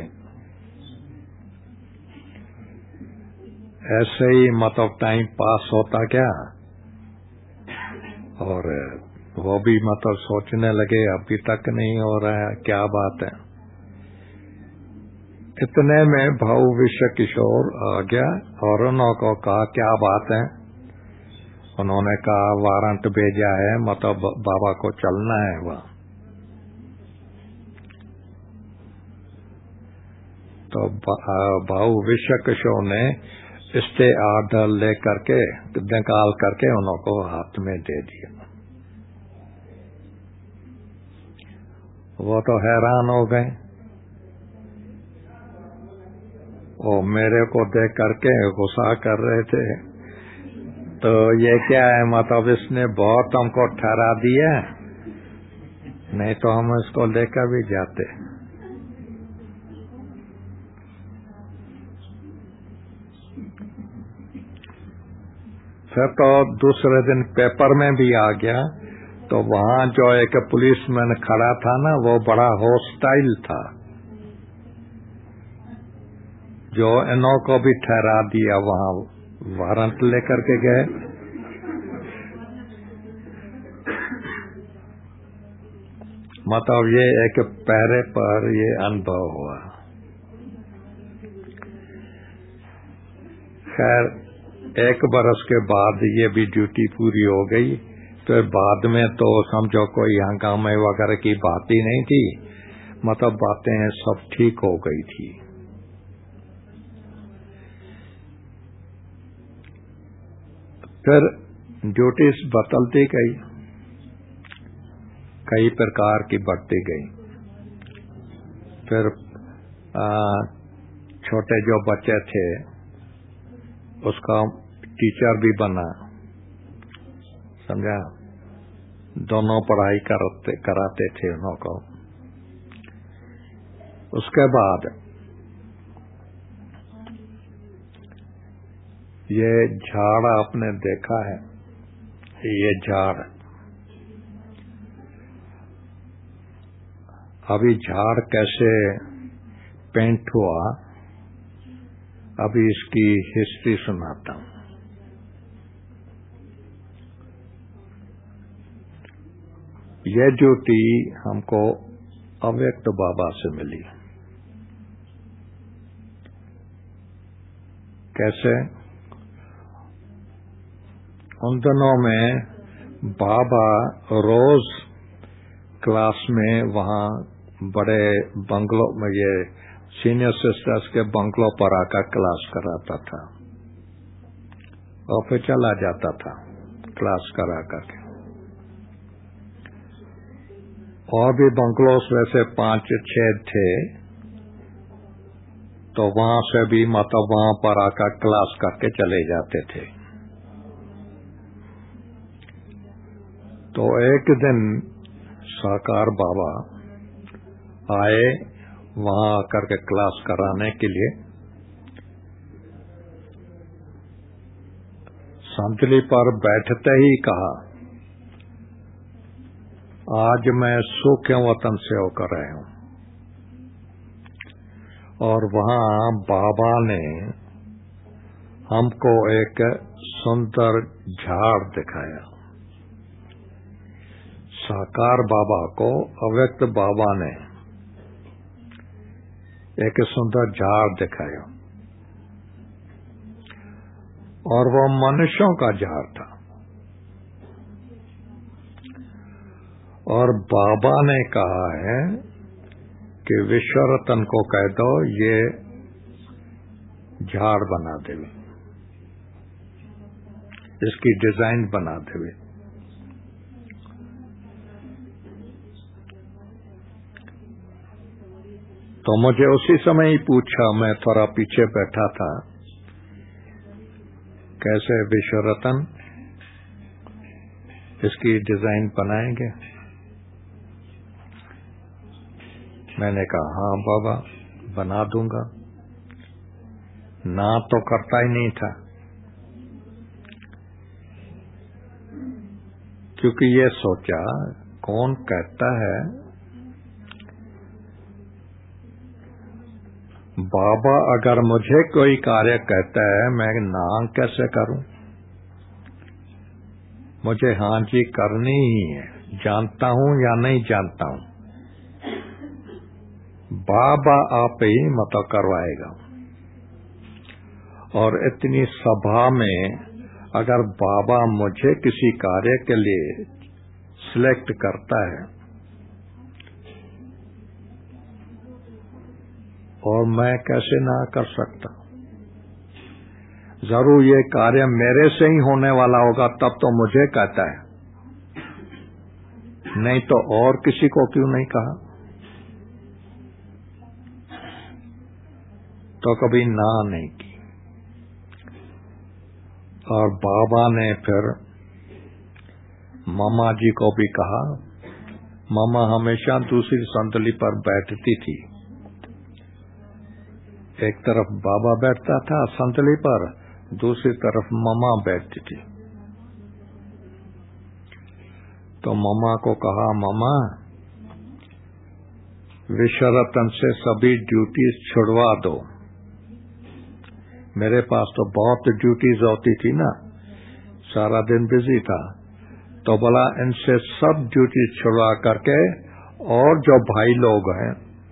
ऐसे ही मतलब टाइम पास होता गया और वो भी मतलब सोचने लगे अभी तक नहीं हो रहा है, क्या बात है। इतने में भाऊ विश्व किशोर आ गया और उन्होंने कहा क्या बात है? उन्होंने कहा वारंट भेजा है, मतलब बाबा को चलना है वहां। तो भाऊ विश्व किशोर ने स्टे ऑर्डर लेकर के निकाल करके उनको हाथ में दे दिया। वो तो हैरान हो गए, वो मेरे को देख करके गुस्सा कर रहे थे। तो ये क्या है, मतलब इसने बहुत हमको ठहरा दिया, नहीं तो हम इसको लेकर भी जाते। फिर तो दूसरे दिन पेपर में भी आ गया। तो वहां जो एक पुलिसमैन खड़ा था ना, वो बड़ा हॉस्टाइल था, जो इन्हों को भी ठहरा दिया, वहां वारंट लेकर के गए। मतलब ये एक पहरे पर ये अनुभव हुआ। खैर 1 बरस के बाद ये भी ड्यूटी पूरी हो गई। तो बाद में तो समझो कोई हंगामे वगैरह की बात ही नहीं थी, मतलब बातें सब ठीक हो गई थी। फिर ड्यूटीज बदलती गई, कई प्रकार की बढ़ती गई। फिर छोटे जो बच्चे थे उसका टीचर भी बना, समझा। दोनों पढ़ाई कराते थे उनको। उसके बाद ये झाड़ आपने देखा है, ये झाड़, अभी झाड़ कैसे पेंट हुआ, अभी इसकी हिस्ट्री सुनाता हूं। ये ज्योति हमको अव्यक्त बाबा से मिली। कैसे? उन दिनों में बाबा रोज क्लास में वहां बड़े बंगलों में, ये सीनियर सिस्टर्स के बंगलों पर आकर क्लास कराता था और फिर चला जाता था क्लास करा करके। और भी बंगलोस वैसे 5-6 थे, तो वहां से भी मतलब वहां पर आकर क्लास करके चले जाते थे। तो एक दिन साकार बाबा आए वहां आकर के क्लास कराने के लिए। संतली पर बैठते ही कहा, आज मैं सूखे वतन से होकर आया हूं। और वहां बाबा ने हमको एक सुंदर झाड़ दिखाया। साकार बाबा को अव्यक्त बाबा ने एक सुंदर झाड़ दिखाया और वो मनुष्यों का झाड़ था। और बाबा ने कहा है कि विश्वरतन को कह दो ये झाड़ बना देवे, इसकी डिजाइन बना देवे। तो मुझे उसी समय ही पूछा, मैं थोड़ा पीछे बैठा था, कैसे विश्वरतन इसकी डिजाइन बनाएंगे? मैंने कहा हाँ बाबा बना दूंगा। ना तो करता ही नहीं था, क्योंकि ये सोचा कौन कहता है बाबा अगर मुझे कोई कार्य कहता है मैं ना कैसे करूं? मुझे हाँ जी करनी ही है, जानता हूं या नहीं जानता हूं, बाबा आप ही मत करवाएगा। और इतनी सभा में अगर बाबा मुझे किसी कार्य के लिए सिलेक्ट करता है और मैं कैसे ना कर सकता? जरूर ये कार्य मेरे से ही होने वाला होगा तब तो मुझे कहता है, नहीं तो और किसी को क्यों नहीं कहा? तो कभी ना नहीं की। और बाबा ने फिर मामा जी को भी कहा। मामा हमेशा दूसरी संतली पर बैठती थी, एक तरफ बाबा बैठता था संतली पर, दूसरी तरफ मामा बैठती थी। तो मामा को कहा, मामा विश्वरतन से सभी ड्यूटीज छुड़वा दो। मेरे पास तो बहुत ड्यूटीज होती थी ना, सारा दिन बिजी था। तो बोला इनसे सब ड्यूटीज छुड़वा करके और जो भाई लोग हैं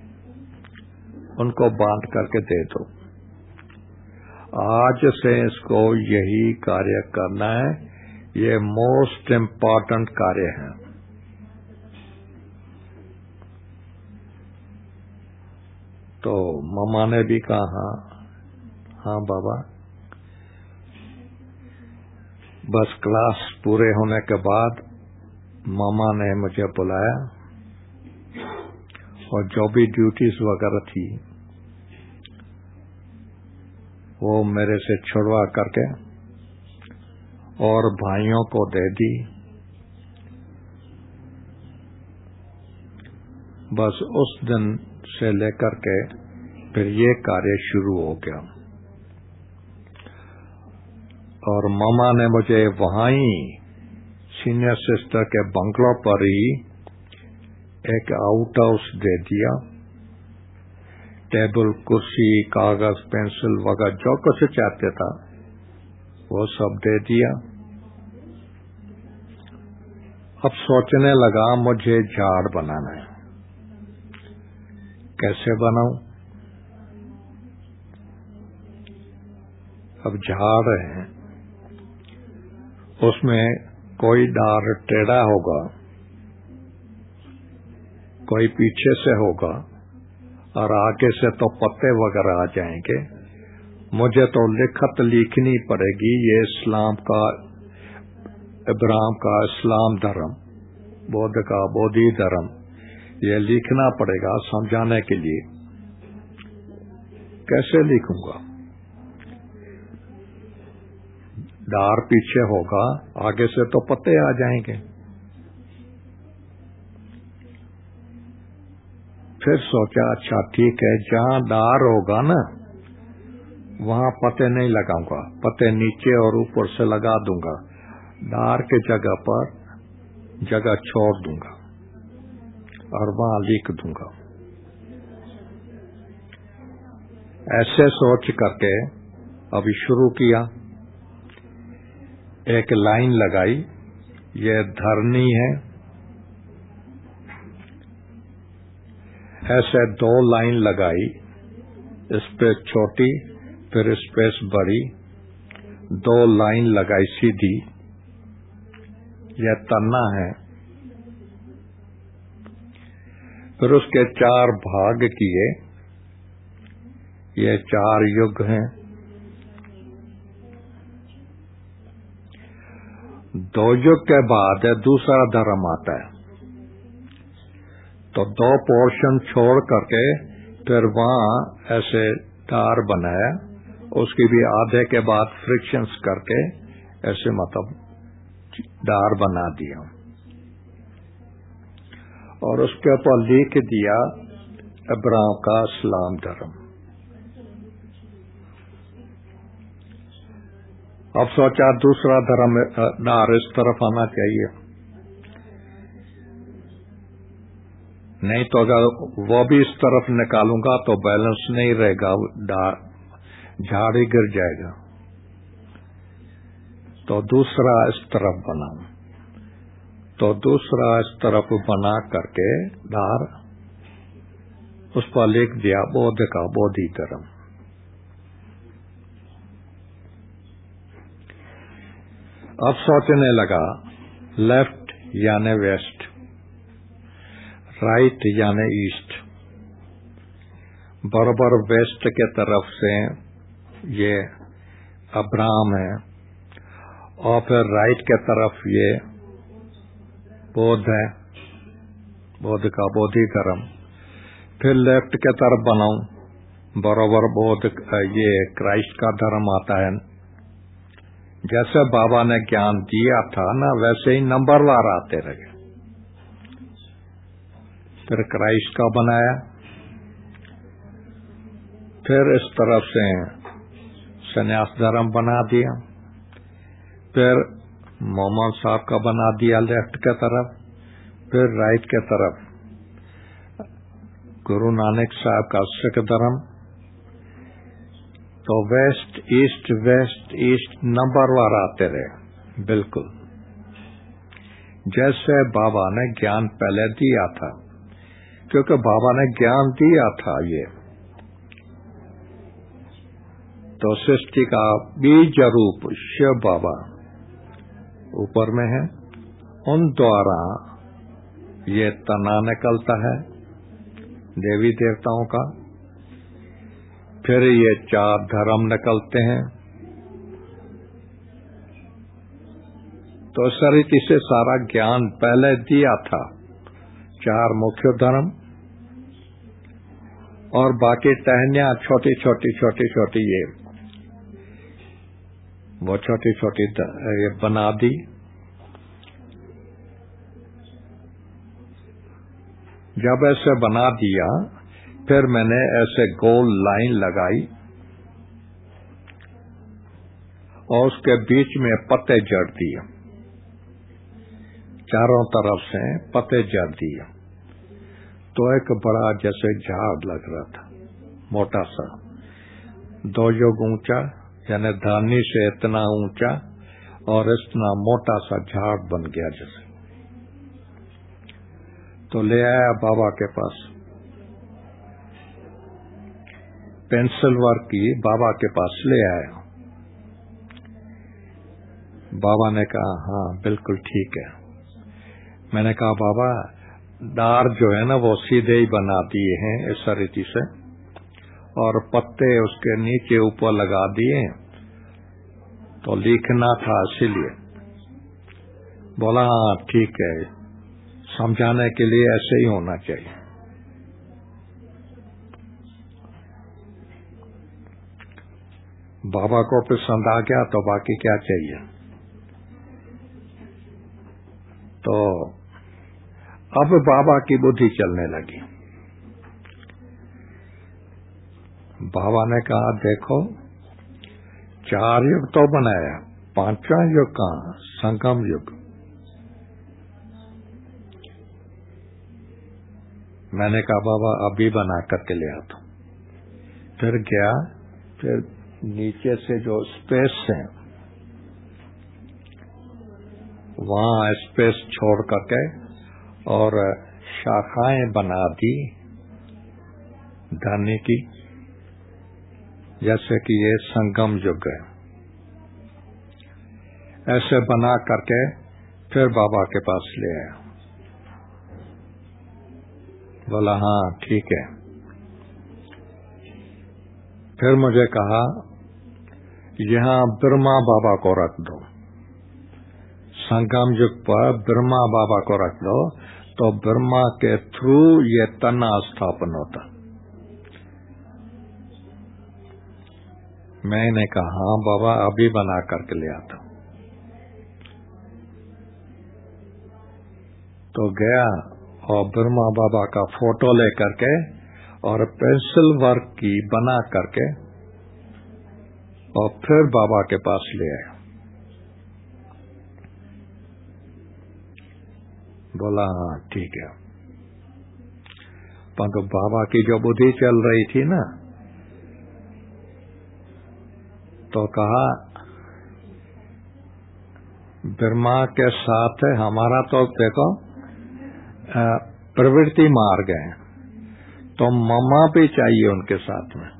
उनको बांट करके दे दो। आज से इसको यही कार्य करना है, ये मोस्ट इम्पोर्टेंट कार्य है। तो मामा ने भी कहा हाँ बाबा। बस क्लास पूरे होने के बाद मामा ने मुझे बुलाया और जो भी ड्यूटीज वगैरह थी वो मेरे से छुड़वा करके और भाइयों को दे दी। बस उस दिन से लेकर के फिर ये कार्य शुरू हो गया। और मामा ने मुझे वहां ही सीनियर सिस्टर के बंगलों पर ही एक आउट हाउस दे दिया। टेबल, कुर्सी, कागज, पेंसिल वगैरह जो कुछ चाहते था वो सब दे दिया। अब सोचने लगा मुझे झाड़ बनाना है। कैसे बनाऊं? अब झाड़ है, उसमें कोई डार टेढ़ा होगा, कोई पीछे से होगा और आगे से तो पत्ते वगैरह आ जाएंगे। मुझे तो लिखत लिखनी पड़ेगी, ये इस्लाम का, इब्राहिम का इस्लाम धर्म, बौद्ध का बोधि धर्म, ये लिखना पड़ेगा समझाने के लिए। कैसे लिखूंगा? डार पीछे होगा, आगे से तो पत्ते आ जाएंगे। फिर सोचा अच्छा ठीक है, जहां डार होगा ना वहां पत्ते नहीं लगाऊंगा, पत्ते नीचे और ऊपर से लगा दूंगा, डार के जगह पर जगह छोड़ दूंगा और वहां लिख दूंगा। ऐसे सोच करके अभी शुरू किया। एक लाइन लगाई, ये धरनी है। ऐसे 2 लाइन लगाई, स्पेस छोटी फिर स्पेस बड़ी, 2 लाइन लगाई सीधी, यह तन्ना है। फिर उसके 4 भाग किए, ये 4 युग हैं। 2 युग के बाद दूसरा धर्म आता है, तो 2 पोर्शन छोड़ करके फिर वहां ऐसे तार बनाया, उसकी भी आधे के बाद फ्रिक्शंस करके ऐसे मतलब डार बना दिया और उसके ऊपर लिख दिया इब्राहिम का इस्लाम धर्म। अब सोचा दूसरा धर्म डार इस तरफ आना चाहिए, नहीं तो अगर वो भी इस तरफ निकालूंगा तो बैलेंस नहीं रहेगा, डार झाड़ ही गिर जाएगा। तो दूसरा इस तरफ बनाऊं, तो दूसरा इस तरफ बना करके डार उस पर लिख दिया बौद्ध का बोधि धर्म। अब सोचने लगा लेफ्ट यानी वेस्ट, राइट यानी ईस्ट, बराबर वेस्ट के तरफ से ये अब्राहम है और फिर राइट के तरफ ये बौद्ध है, बौद्ध का बोधि धर्म। फिर लेफ्ट के तरफ बनाऊं, बराबर बौद्ध ये क्राइस्ट का धर्म आता है। जैसे बाबा ने ज्ञान दिया था ना वैसे ही नंबरवार आते रहे। फिर क्राइस्ट का बनाया, फिर इस तरफ से सन्यास धर्म बना दिया, फिर मोहम्मद साहब का बना दिया लेफ्ट के तरफ, फिर राइट के तरफ गुरु नानक साहब का सिख धर्म। तो वेस्ट ईस्ट नंबरवार आते रहे, बिल्कुल जैसे बाबा ने ज्ञान पहले दिया था, क्योंकि बाबा ने ज्ञान दिया था ये तो सृष्टि का बीज रूप शिव बाबा ऊपर में है, उन द्वारा ये तना निकलता है देवी देवताओं का, फिर ये 4 धर्म निकलते हैं। तो शरीर से सारा ज्ञान पहले दिया था, 4 मुख्य धर्म और बाकी टहनियां छोटी छोटी ये वो छोटी छोटी ये बना दी। जब ऐसे बना दिया फिर मैंने ऐसे गोल लाइन लगाई और उसके बीच में पत्ते जड़ दिए, चारों तरफ से पत्ते जड़ दिए। तो एक बड़ा जैसे झाड़ लग रहा था, मोटा सा, 2 युग ऊंचा, यानी धानी से इतना ऊंचा और इतना मोटा सा झाड़ बन गया जैसे। तो ले आया बाबा के पास, पेंसिल वर्क की बाबा के पास ले आया। बाबा ने कहा हाँ बिल्कुल ठीक है। मैंने कहा बाबा डार जो है ना वो सीधे ही बना दिए हैं इस रीति से, और पत्ते उसके नीचे ऊपर लगा दिए, तो लिखना था इसीलिए। बोला हाँ ठीक है, समझाने के लिए ऐसे ही होना चाहिए। बाबा को पसंद आ गया तो बाकी क्या चाहिए। तो अब बाबा की बुद्धि चलने लगी। बाबा ने कहा देखो 4 युग तो बनाया, 5वां युग कहाँ, संगम युग। मैंने कहा बाबा अभी बना करके ले आता। फिर गया, फिर नीचे से जो स्पेस है वहां स्पेस छोड़ करके और शाखाएं बना दी धानी की, जैसे कि ये संगम युग है। ऐसे बना करके फिर बाबा के पास ले आया। बोला हाँ ठीक है। फिर मुझे कहा यहाँ ब्रह्मा बाबा को रख दो, संगम युग पर ब्रह्मा बाबा को रख दो, तो ब्रह्मा के थ्रू ये तना स्थापन होता। मैंने कहा हाँ बाबा अभी बना करके ले आता। तो गया और ब्रह्मा बाबा का फोटो लेकर के और पेंसिल वर्क की बना करके और फिर बाबा के पास ले आया। बोला हाँ ठीक है। परंतु बाबा की जो बुद्धि चल रही थी ना, तो कहा ब्रह्मा के साथ हमारा तो देखो प्रवृत्ति मार्ग है, तो मम्मा भी चाहिए उनके साथ में।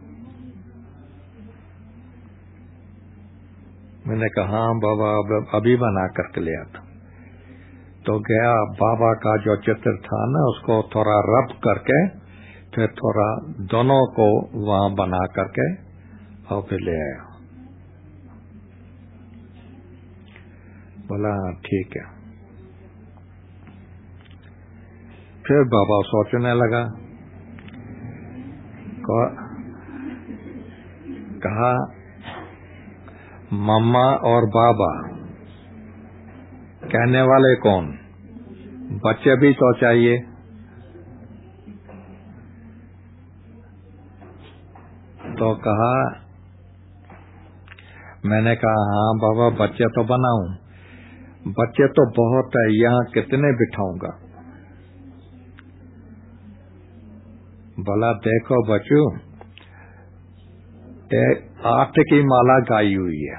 मैंने कहा हाँ बाबा अभी बना करके ले आता। तो गया, बाबा का जो चित्र था ना उसको थोड़ा रब करके फिर थोड़ा दोनों को वहां बना करके और फिर ले आया। बोला ठीक है। फिर बाबा सोचने लगा, कहा मम्मा और बाबा कहने वाले कौन, बच्चे भी तो चाहिए। तो कहा, मैंने कहा हाँ बाबा बच्चे तो बनाऊं, बच्चे तो बहुत है, यहाँ कितने बिठाऊंगा। बोला देखो बच्चू, 8 की माला गाई हुई है,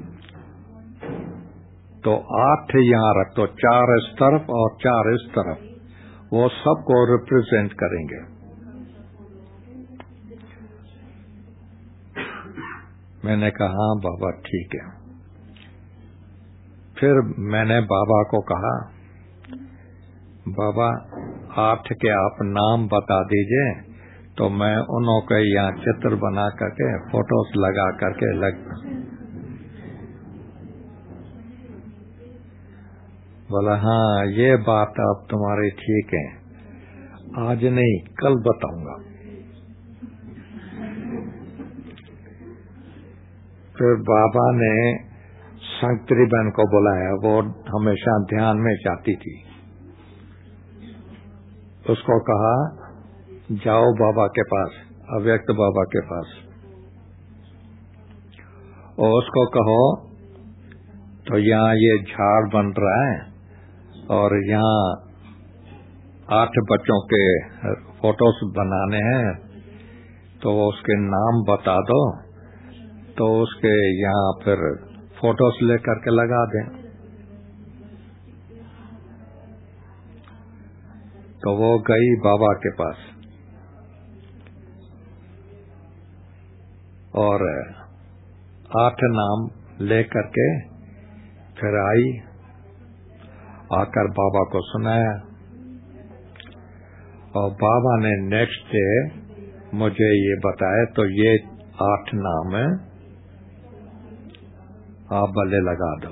तो 8 यहाँ रख दो, 4 इस तरफ और 4 इस तरफ, वो सबको रिप्रेजेंट करेंगे। मैंने कहा हाँ बाबा ठीक है। फिर मैंने बाबा को कहा बाबा 8 के आप नाम बता दीजिए, तो मैं उन्हों के यहाँ चित्र बना करके फोटोस लगा करके बोला हाँ ये बात अब तुम्हारी ठीक है, आज नहीं कल बताऊंगा। फिर बाबा ने संतरी बहन को बुलाया, वो हमेशा ध्यान में जाती थी। उसको कहा जाओ बाबा के पास, अव्यक्त बाबा के पास, और उसको कहो तो यहाँ ये झाड़ बन रहा है और यहाँ 8 बच्चों के फोटोज बनाने हैं, तो उसके नाम बता दो, तो उसके यहाँ फिर फोटोज लेकर के लगा दें। तो वो गई बाबा के पास और 8 नाम लेकर के फिर आई, आकर बाबा को सुनाया, और बाबा ने नेक्स्ट डे मुझे ये बताया, तो ये 8 नाम है, आप भले लगा दो।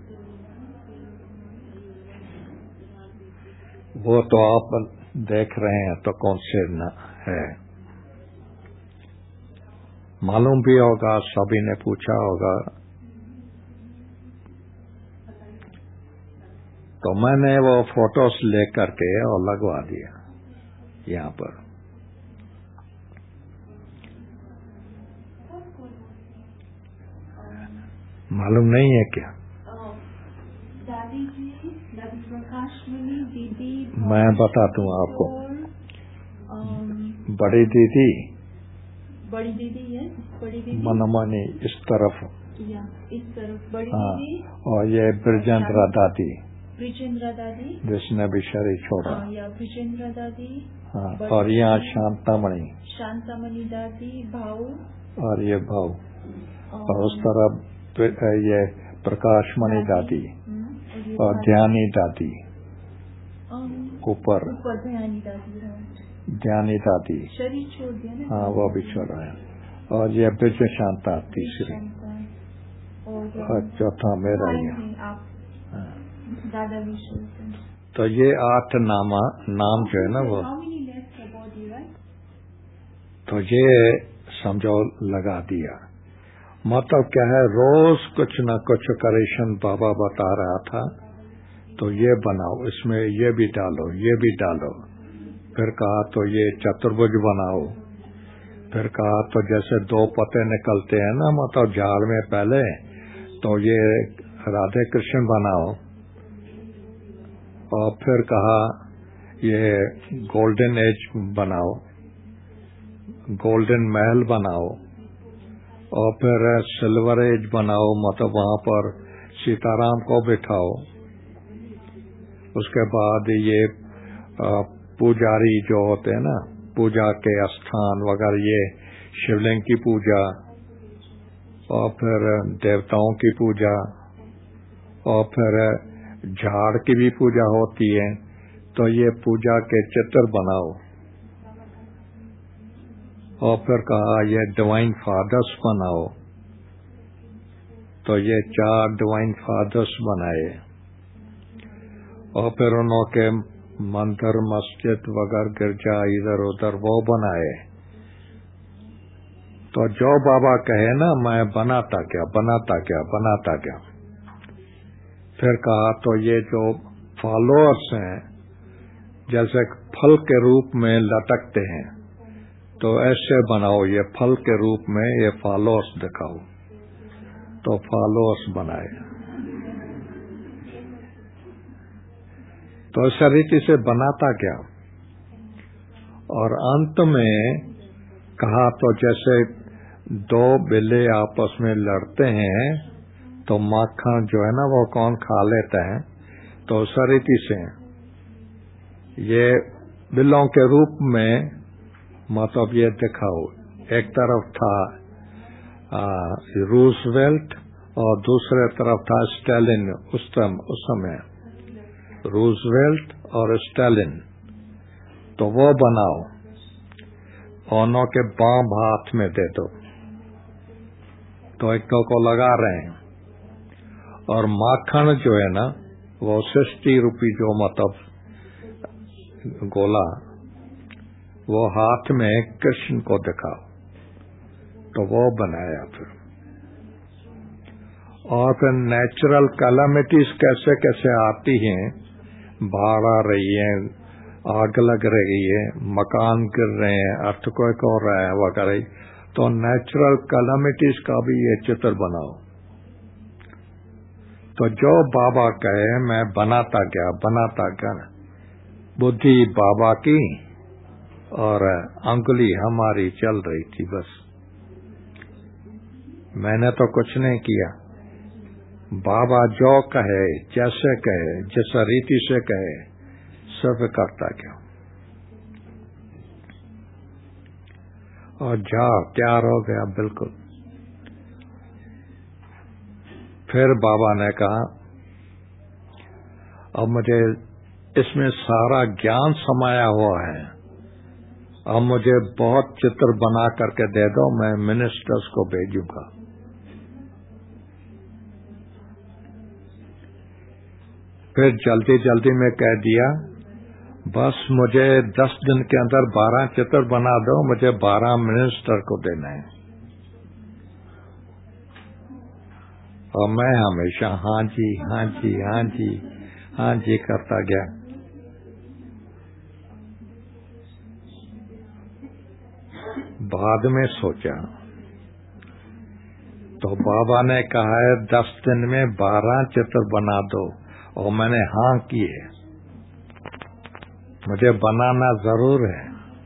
वो तो आप देख रहे हैं तो कौन से है, मालूम भी होगा, सभी ने पूछा होगा। तो मैंने वो फोटोज लेकर के और लगवा दिया यहाँ पर। मालूम नहीं है क्या? दादी जी, दादी प्रकाश मणि दीदी, मैं बता दूं आपको। बड़ी दीदी है, बड़ी दीदी मनमनी इस तरफ, या इस तरफ बड़ी दीदी, और ये ब्रजेंद्र दादी, जिसने भी शरीर छोड़ा, या ब्रजेंद्र दादी, और यहाँ शांतामणि दादी, भाऊ, और ये भाऊ, और उस तरफ ये प्रकाशमणि दादी और ध्यानी दादी, ऊपर ध्यानी दादी, शरीर छोड़ दिया ना, हाँ वो भी छोड़ा है, और ये ब्रज शांता तीसरी, और चौथा मेरा ही है। दादा भी। तो ये 8 नाम जो है ना वो, तो ये समझो लगा दिया। मतलब क्या है, रोज कुछ न कुछ करेक्शन बाबा बता रहा था, तो ये बनाओ, इसमें ये भी डालो, ये भी डालो। फिर कहा तो ये चतुर्भुज बनाओ, फिर कहा तो जैसे 2 पत्ते निकलते हैं ना, मतलब झाड़ में पहले, तो ये राधे कृष्ण बनाओ। और फिर कहा ये गोल्डन एज बनाओ, गोल्डन महल बनाओ, और फिर सिल्वर एज बनाओ, मतलब वहां पर सीताराम को बिठाओ। उसके बाद ये पुजारी जो होते हैं ना, पूजा के स्थान वगैरह, ये शिवलिंग की पूजा, और फिर देवताओं की पूजा, और फिर झाड़ की भी पूजा होती है, तो ये पूजा के चित्र बनाओ। और फिर कहा ये डिवाइन फादर्स बनाओ, तो ये 4 डिवाइन फादर्स बनाए, और फिर उनके मंदिर मस्जिद वगैरह गिरजा इधर उधर वो बनाए। तो जो बाबा कहे ना, मैं बनाता क्या। फिर कहा तो ये जो फॉलोअर्स हैं, जैसे फल के रूप में लटकते हैं, तो ऐसे बनाओ, ये फल के रूप में ये फॉलोअर्स दिखाओ। तो फॉलोअर्स बनाए। तो इस रीति से बनाता क्या। और अंत में कहा तो जैसे 2 बिल्ली आपस में लड़ते हैं, तो माखन जो है ना वो कौन खा लेता है, तो उस रीति से ये बिल्लों के रूप में मतलब ये दिखाओ। एक तरफ था रूजवेल्ट और दूसरे तरफ था स्टालिन। उस समय रूजवेल्ट और स्टालिन, तो वो बनाओ, दोनों के बाम हाथ में दे दो, तो एक को लगा रहे हैं। और माखन जो है ना वो 60 रुपये जो मतलब गोला, वो हाथ में कृष्ण को दिखाओ, तो वो बनाया। फिर और फिर नेचुरल कैलामिटीज कैसे कैसे आती हैं, बाढ़ आ रही है, आग लग रही है, मकान गिर रहे हैं, अर्थक्वेक हो रहा है वगैरह, तो नेचुरल कैलामिटीज का भी ये चित्र बनाओ। तो जो बाबा कहे मैं बनाता गया, बुद्धि बाबा की और अंगुली हमारी चल रही थी बस। मैंने तो कुछ नहीं किया, बाबा जो कहे, जैसे कहे, जिस रीति से कहे, सब करता गया। और जा प्यार हो गया बिल्कुल। फिर बाबा ने कहा अब मुझे इसमें सारा ज्ञान समाया हुआ है, अब मुझे बहुत चित्र बना करके दे दो, मैं मिनिस्टर्स को भेजूंगा। फिर जल्दी जल्दी में कह दिया बस मुझे 10 दिन के अंदर 12 चित्र बना दो, मुझे 12 मिनिस्टर को देना है। और मैं हमेशा हाँ जी हाँ जी हाँ जी हाँ जी करता गया। बाद में सोचा तो बाबा ने कहा है 10 दिन में 12 चित्र बना दो, और मैंने हाँ किए, मुझे बनाना जरूर है।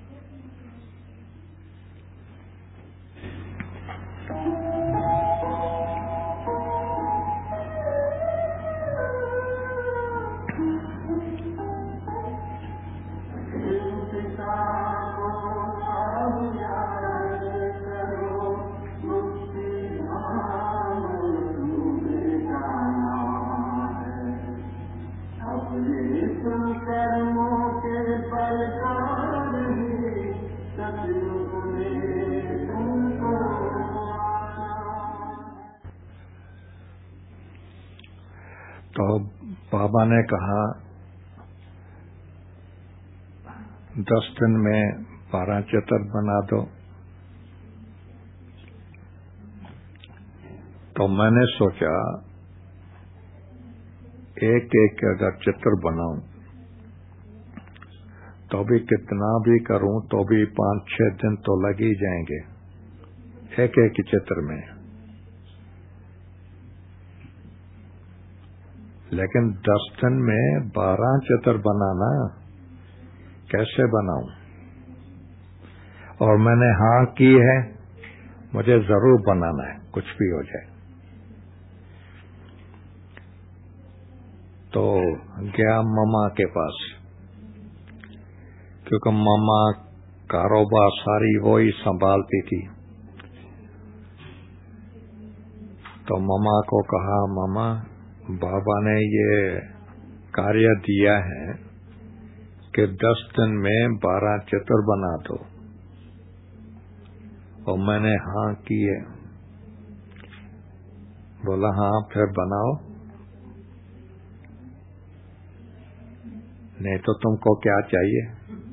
तो बाबा ने कहा 10 दिन में 12 चित्र बना दो। तो मैंने सोचा एक एक अगर चित्र बनाऊं तो भी कितना भी करूं तो भी 5-6 दिन तो लग ही जाएंगे एक एक चित्र में। लेकिन 10 दिन में 12 चित्र बनाना कैसे बनाऊं? और मैंने हाँ की है, मुझे जरूर बनाना है कुछ भी हो जाए। तो गया मम्मा के पास, क्योंकि मम्मा कारोबार सारी वो ही संभालती थी। तो मम्मा को कहा मम्मा बाबा ने ये कार्य दिया है कि 10 दिन में 12 चित्र बना दो, और मैंने हाँ की है। बोला हाँ फिर बनाओ, नहीं तो तुमको क्या चाहिए?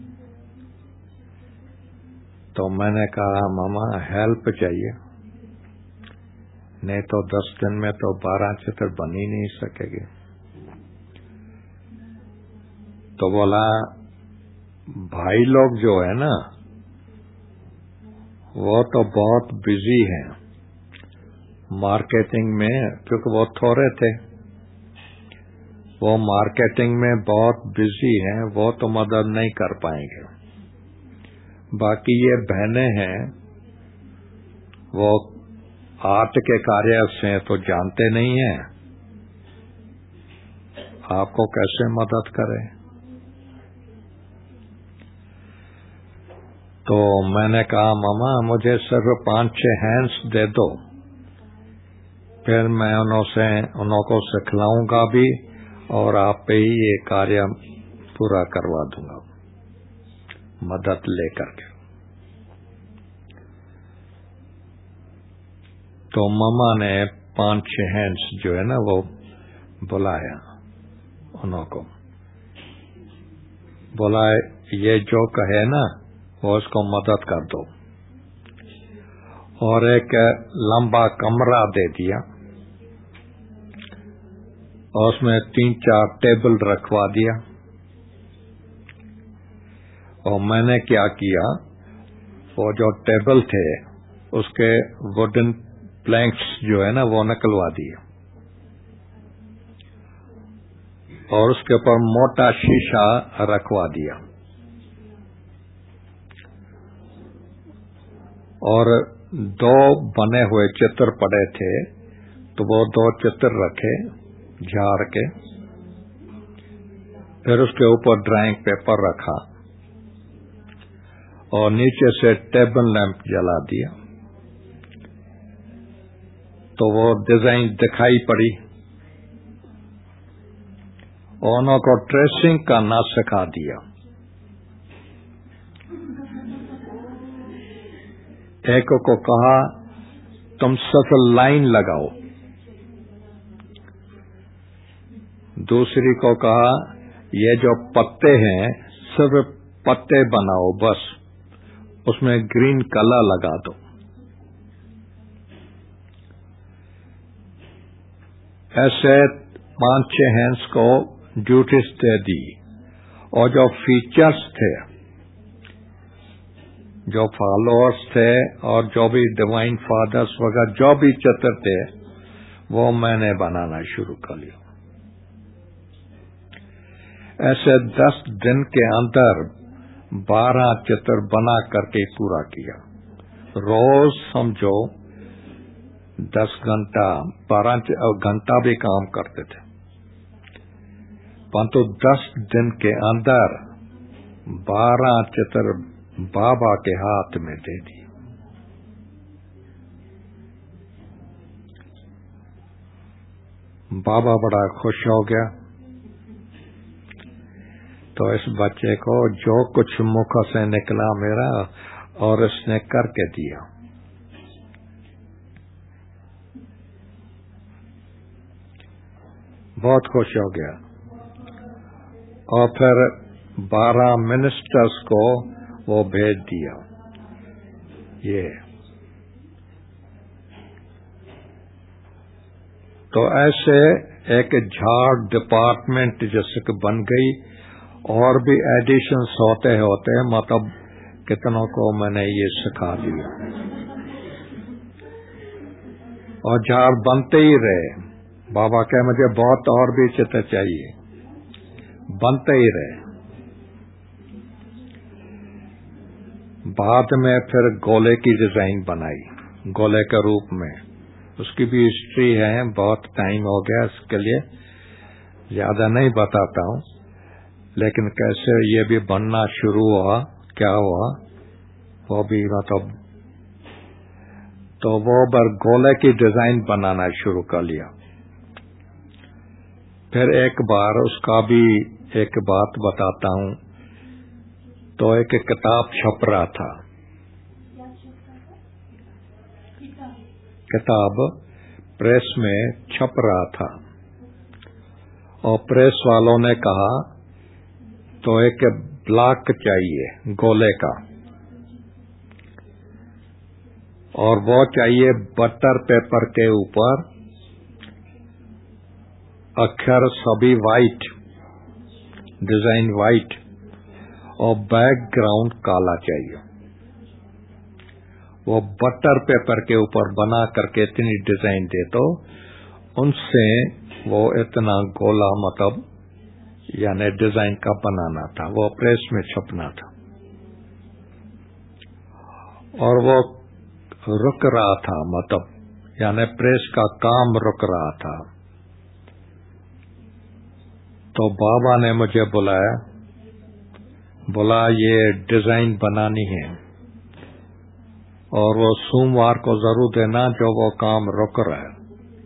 तो मैंने कहा मामा हेल्प चाहिए, नहीं तो 10 दिन में तो 12 चित्र बन ही नहीं सकेगी। तो बोला भाई लोग जो है ना वो तो बहुत बिजी हैं मार्केटिंग में, क्योंकि वो थोड़े थे, वो मार्केटिंग में बहुत बिजी हैं, वो तो मदद नहीं कर पाएंगे। बाकी ये बहनें हैं वो आर्ट के कार्य से तो जानते नहीं हैं, आपको कैसे मदद करें। तो मैंने कहा मामा मुझे सिर्फ 5-6 हैंड्स दे दो, फिर मैं उन्हों को सिखलाऊंगा भी और आप पे ही ये कार्य पूरा करवा दूंगा मदद लेकर के। तो मामा ने 5-6 हैंड्स जो है ना वो बुलाया, उन्हों को बोला ये जो कहे ना वो उसको मदद कर दो, और एक लंबा कमरा दे दिया और उसमें 3-4 टेबल रखवा दिया। और मैंने क्या किया, वो जो टेबल थे उसके वुडन प्लैंक्स जो है ना वो निकलवा दिए और उसके ऊपर मोटा शीशा रखवा दिया और 2 बने हुए चित्र पड़े थे तो वो 2 चित्र रखे झाड़ के, फिर उसके ऊपर ड्राइंग पेपर रखा और नीचे से टेबल लैंप जला दिया। तो वो डिजाइन दिखाई पड़ी और उनको ट्रेसिंग करना सिखा दिया। एक को कहा तुम सिर्फ लाइन लगाओ, दूसरी को कहा ये जो पत्ते हैं सिर्फ पत्ते बनाओ, बस उसमें ग्रीन कलर लगा दो। ऐसे 5-6 हैंड्स को ड्यूटीज दे दी और जो फीचर्स थे, जो फॉलोअर्स थे और जो भी डिवाइन फादर्स वगैरह जो भी चित्र थे वो मैंने बनाना शुरू कर लिया। ऐसे 10 दिन के अंदर 12 चित्र बना करके पूरा किया। रोज समझो 10 घंटा 12 घंटा भी काम करते थे, परंतु 10 दिन के अंदर 12 चित्र बाबा के हाथ में दे दिए। बाबा बड़ा खुश हो गया। तो इस बच्चे को जो कुछ मुख से निकला मेरा और इसने करके दिया। बहुत खुश हो गया और फिर 12 मिनिस्टर्स को वो भेज दिया। ये तो ऐसे एक झाड़ डिपार्टमेंट जैसे कि बन गई और भी एडिशंस होते होते मतलब कितनों को मैंने ये सिखा दिया और झाड़ बनते ही रहे। बाबा कहे मुझे बहुत और भी चित्र चाहिए, बनते ही रहे। बाद में फिर गोले की डिजाइन बनाई, गोले के रूप में। उसकी भी हिस्ट्री है, बहुत टाइम हो गया इसके लिए ज्यादा नहीं बताता हूं, लेकिन कैसे ये भी बनना शुरू हुआ, क्या हुआ वो भी मतलब। तो वो गोले की डिजाइन बनाना शुरू कर लिया। फिर एक बार उसका भी एक बात बताता हूं। तो एक किताब छप रहा था, किताब प्रेस में छप रहा था और प्रेस वालों ने कहा तो एक ब्लॉक चाहिए गोले का और वो चाहिए बटर पेपर के ऊपर अक्षर सभी वाइट, डिजाइन वाइट और बैकग्राउंड काला चाहिए। वो बटर पेपर के ऊपर बना करके इतनी डिजाइन दे तो उनसे वो इतना गोला मतलब यानी डिजाइन का बनाना था, वो प्रेस में छपना था और वो रुक रहा था, मतलब यानी प्रेस का काम रुक रहा था। तो बाबा ने मुझे बुलाया, बोला ये डिजाइन बनानी है और वो सोमवार को जरूर देना जो वो काम रुक रहा है।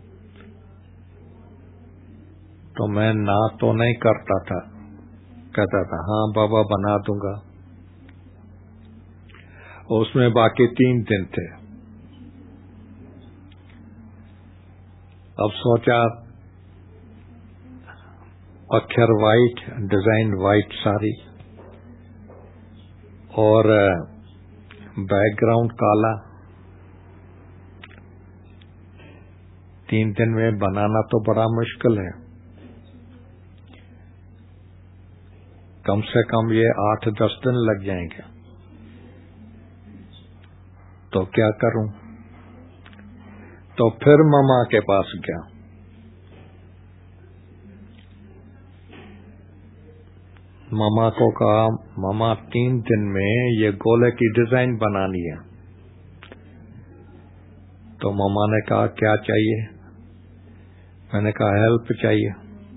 तो मैं ना तो नहीं करता था, कहता था हाँ बाबा बना दूंगा। उसमें बाकी 3 दिन थे। अब सोचा अक्षर वाइट, डिजाइन वाइट सारी और बैकग्राउंड काला। 3 दिन में बनाना तो बड़ा मुश्किल है। कम से कम ये 8-10 दिन लग जाएंगे। तो क्या करूं? तो फिर मामा के पास गया। मामा को कहा, मामा 3 दिन में ये गोले की डिजाइन बनानी है। तो मामा ने कहा क्या चाहिए? मैंने कहा हेल्प चाहिए।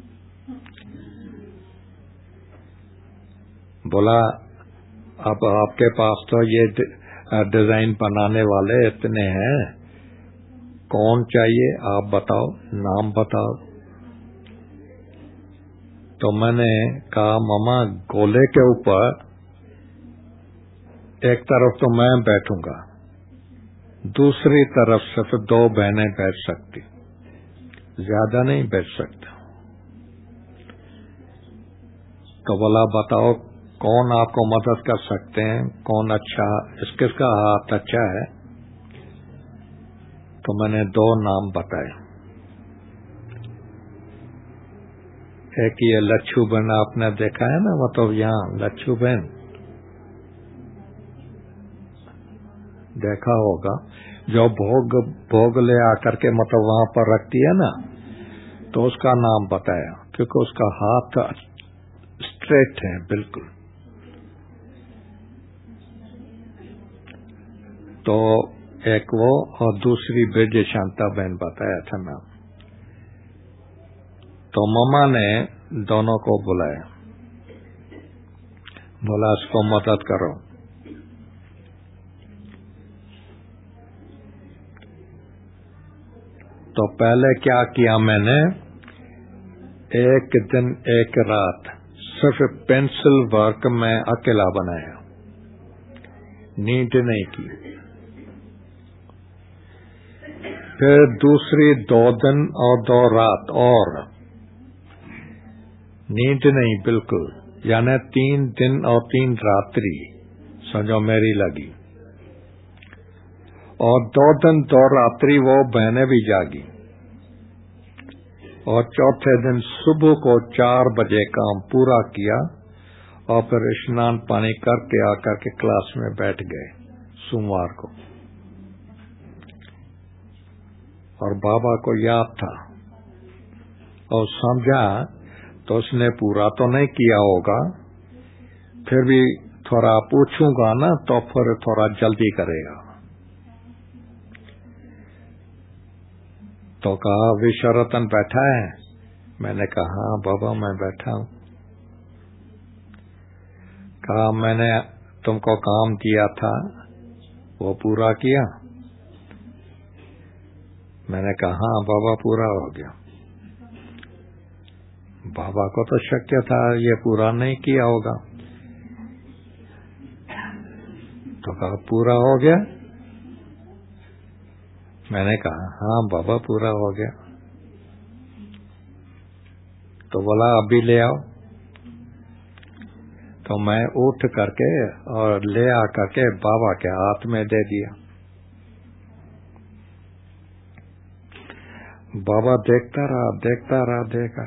बोला अब आपके पास तो ये डिजाइन बनाने वाले इतने हैं, कौन चाहिए आप बताओ, नाम बताओ। तो मैंने कहा मामा गोले के ऊपर एक तरफ तो मैं बैठूंगा, दूसरी तरफ सिर्फ 2 बहनें बैठ सकती, ज्यादा नहीं बैठ सकता। तो बोला बताओ कौन आपको मदद कर सकते हैं, कौन अच्छा, किसका हाथ अच्छा है। तो मैंने 2 नाम बताए। एक ये लच्छू बहन आपने देखा है ना, मतलब यहाँ लच्छू बहन देखा होगा, जो भोग ले आकर के मतलब वहां पर रखती है ना, तो उसका नाम बताया क्योंकि उसका हाथ स्ट्रेट है बिल्कुल। तो एक वो और दूसरी विजय शांता बहन बताया था नाम। तो मामा ने दोनों को बुलाया, बोला इसको मदद करो। तो पहले क्या किया मैंने, एक दिन एक रात सिर्फ पेंसिल वर्क में अकेला बनाया, नींद नहीं की। फिर दूसरी 2 दिन और 2 रात और नींद नहीं बिल्कुल, यानी 3 दिन और 3 रात्रि समझो मेरी लगी। और 2 दिन 2 रात्रि वो बहनें भी जागी। और चौथे दिन सुबह को 4 बजे काम पूरा किया और फिर स्नान पानी करके आकर के क्लास में बैठ गए सोमवार को। और बाबा को याद था और समझा, तो उसने पूरा तो नहीं किया होगा, फिर भी थोड़ा पूछूंगा ना तो फिर थोड़ा जल्दी करेगा। तो कहा विश्वरतन बैठा है? मैंने कहा हाँ बाबा मैं बैठा हूं। कहा मैंने तुमको काम दिया था वो पूरा किया? मैंने कहा हाँ बाबा पूरा हो गया। बाबा को तो शक्य था ये पूरा नहीं किया होगा। तो कहा पूरा हो गया? मैंने कहा हाँ बाबा पूरा हो गया। तो बोला अभी ले आओ। तो मैं उठ करके और ले आकर के बाबा के हाथ में दे दिया। बाबा देखता रहा।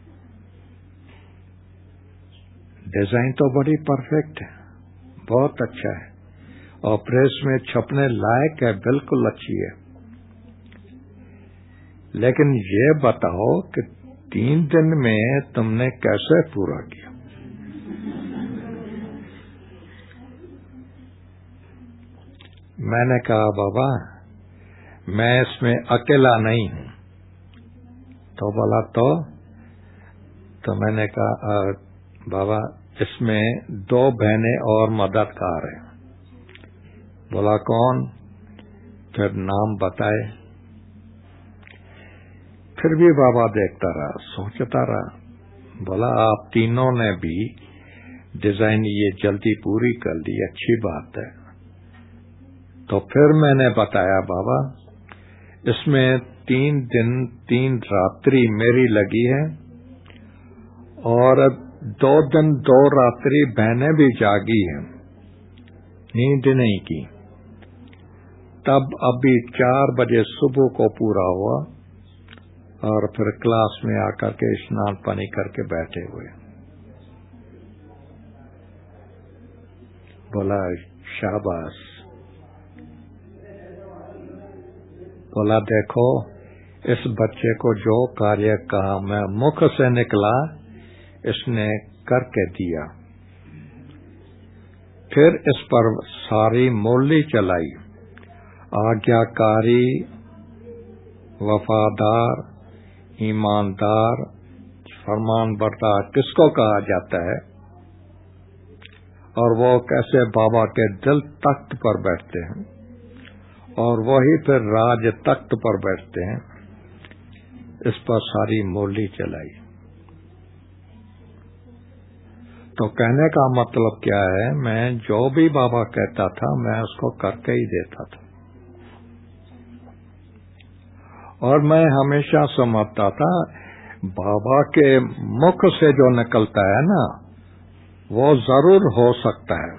डिजाइन तो बड़ी परफेक्ट है, बहुत अच्छा है और प्रेस में छपने लायक है, बिल्कुल अच्छी है। लेकिन ये बताओ कि 3 दिन में तुमने कैसे पूरा किया? मैंने कहा बाबा मैं इसमें अकेला नहीं हूं। तो बोला तो मैंने कहा बाबा इसमें 2 बहनें और मददगार हैं। बोला कौन? फिर नाम बताए। फिर भी बाबा देखता रहा, सोचता रहा। बोला आप तीनों ने भी डिजाइन ये जल्दी पूरी कर ली, अच्छी बात है। तो फिर मैंने बताया बाबा इसमें 3 दिन 3 रात्रि मेरी लगी है और 2 दिन 2 रात्रि बहनें भी जागी हैं, नींद नहीं की। तब अभी 4 बजे सुबह को पूरा हुआ और फिर क्लास में आकर के स्नान पानी करके बैठे हुए। बोला शाबाश। बोला देखो इस बच्चे को जो कार्य कहा मैं मुख से निकला इसने करके दिया। फिर इस पर सारी मुरली चलाई। आज्ञाकारी, वफादार, ईमानदार, फरमानबरदार किसको कहा जाता है, और वो कैसे बाबा के दिल तख्त पर बैठते हैं और वही फिर राज तख्त पर बैठते हैं, इस पर सारी मुरली चलाई। तो कहने का मतलब क्या है, मैं जो भी बाबा कहता था मैं उसको करके ही देता था, और मैं हमेशा समझता था बाबा के मुख से जो निकलता है ना वो जरूर हो सकता है,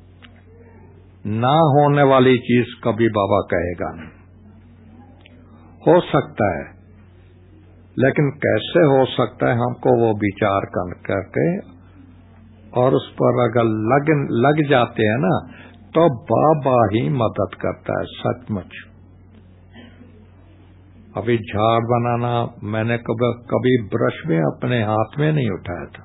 ना होने वाली चीज कभी बाबा कहेगा नहीं। हो सकता है, लेकिन कैसे हो सकता है हमको वो विचार करके और उस पर अगर लग जाते हैं ना तो बाबा ही मदद करता है सचमुच। अभी झाड़ बनाना मैंने कभी ब्रश में अपने हाथ में नहीं उठाया था,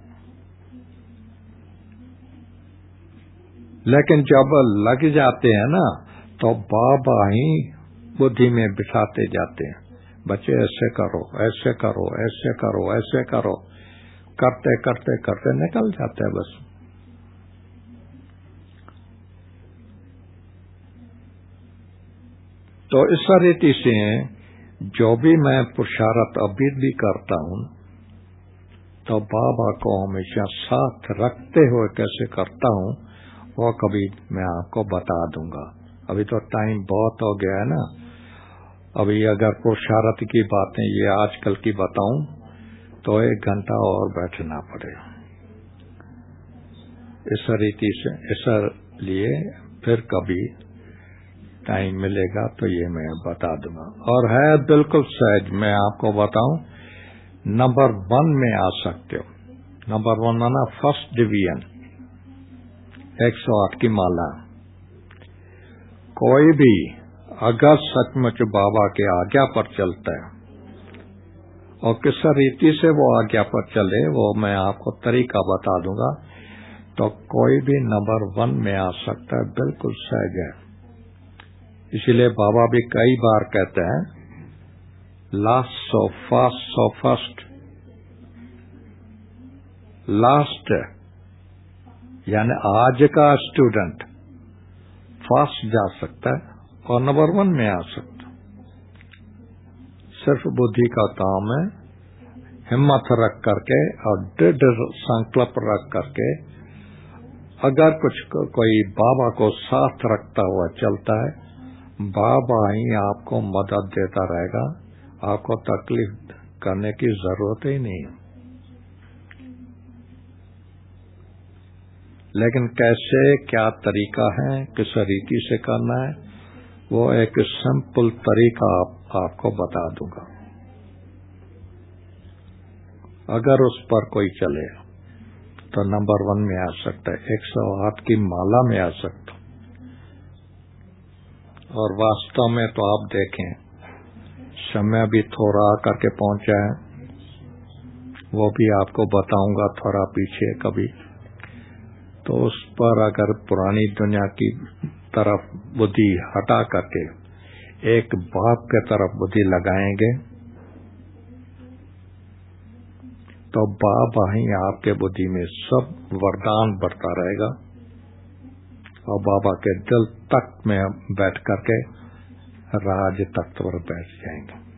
लेकिन जब लग जाते हैं ना तो बाबा ही बुद्धि में बिठाते जाते हैं, बच्चे ऐसे करो, ऐसे करो, ऐसे करो, ऐसे करो, करते करते करते निकल जाते हैं बस। तो इस रीति से जो भी मैं पुरुषार्थ अभी भी करता हूं तो बाबा को हमेशा साथ रखते हुए कैसे करता हूं वो कभी मैं आपको बता दूंगा। अभी तो टाइम बहुत हो गया है ना, अभी अगर पुरुषार्थ की बातें ये आजकल की बताऊं तो 1 घंटा और बैठना पड़ेगा। इस रीति से इसलिए फिर कभी टाइम मिलेगा तो ये मैं बता दूंगा। और है बिल्कुल सहज, मैं आपको बताऊं, नंबर 1 में आ सकते हो। नंबर 1 माना फर्स्ट डिवीजन, 108 की माला। कोई भी अगर सचमुच बाबा के आज्ञा पर चलता है और किस रीति से वो आज्ञा पर चले वो मैं आपको तरीका बता दूंगा, तो कोई भी नंबर 1 में आ सकता है, बिल्कुल सहज है। इसीलिए बाबा भी कई बार कहते हैं last so fast so first. Last यानी आज का स्टूडेंट फास्ट जा सकता है और नंबर 1 में आ सकता है। सिर्फ बुद्धि का काम है हिम्मत रख करके और दृढ़ संकल्प रख करके अगर कुछ कोई बाबा को साथ रखता हुआ चलता है, बाबा ही आपको मदद देता रहेगा, आपको तकलीफ करने की जरूरत ही नहीं। लेकिन कैसे, क्या तरीका है, किस रीति से करना है, वो एक सिंपल तरीका आपको बता दूंगा। अगर उस पर कोई चले तो नंबर 1 में आ सकता है, 108 की माला में आ सकता। और वास्तव में तो आप देखें समय भी थोड़ा करके पहुंचा है, वो भी आपको बताऊंगा थोड़ा पीछे कभी। तो उस पर अगर पुरानी दुनिया की तरफ बुद्धि हटा करके एक बाप के तरफ बुद्धि लगाएंगे तो बाबा ही आपके बुद्धि में सब वरदान बढ़ता रहेगा और बाबा के दिल तख्त में बैठ करके राज तख्त पर बैठ जाएंगे।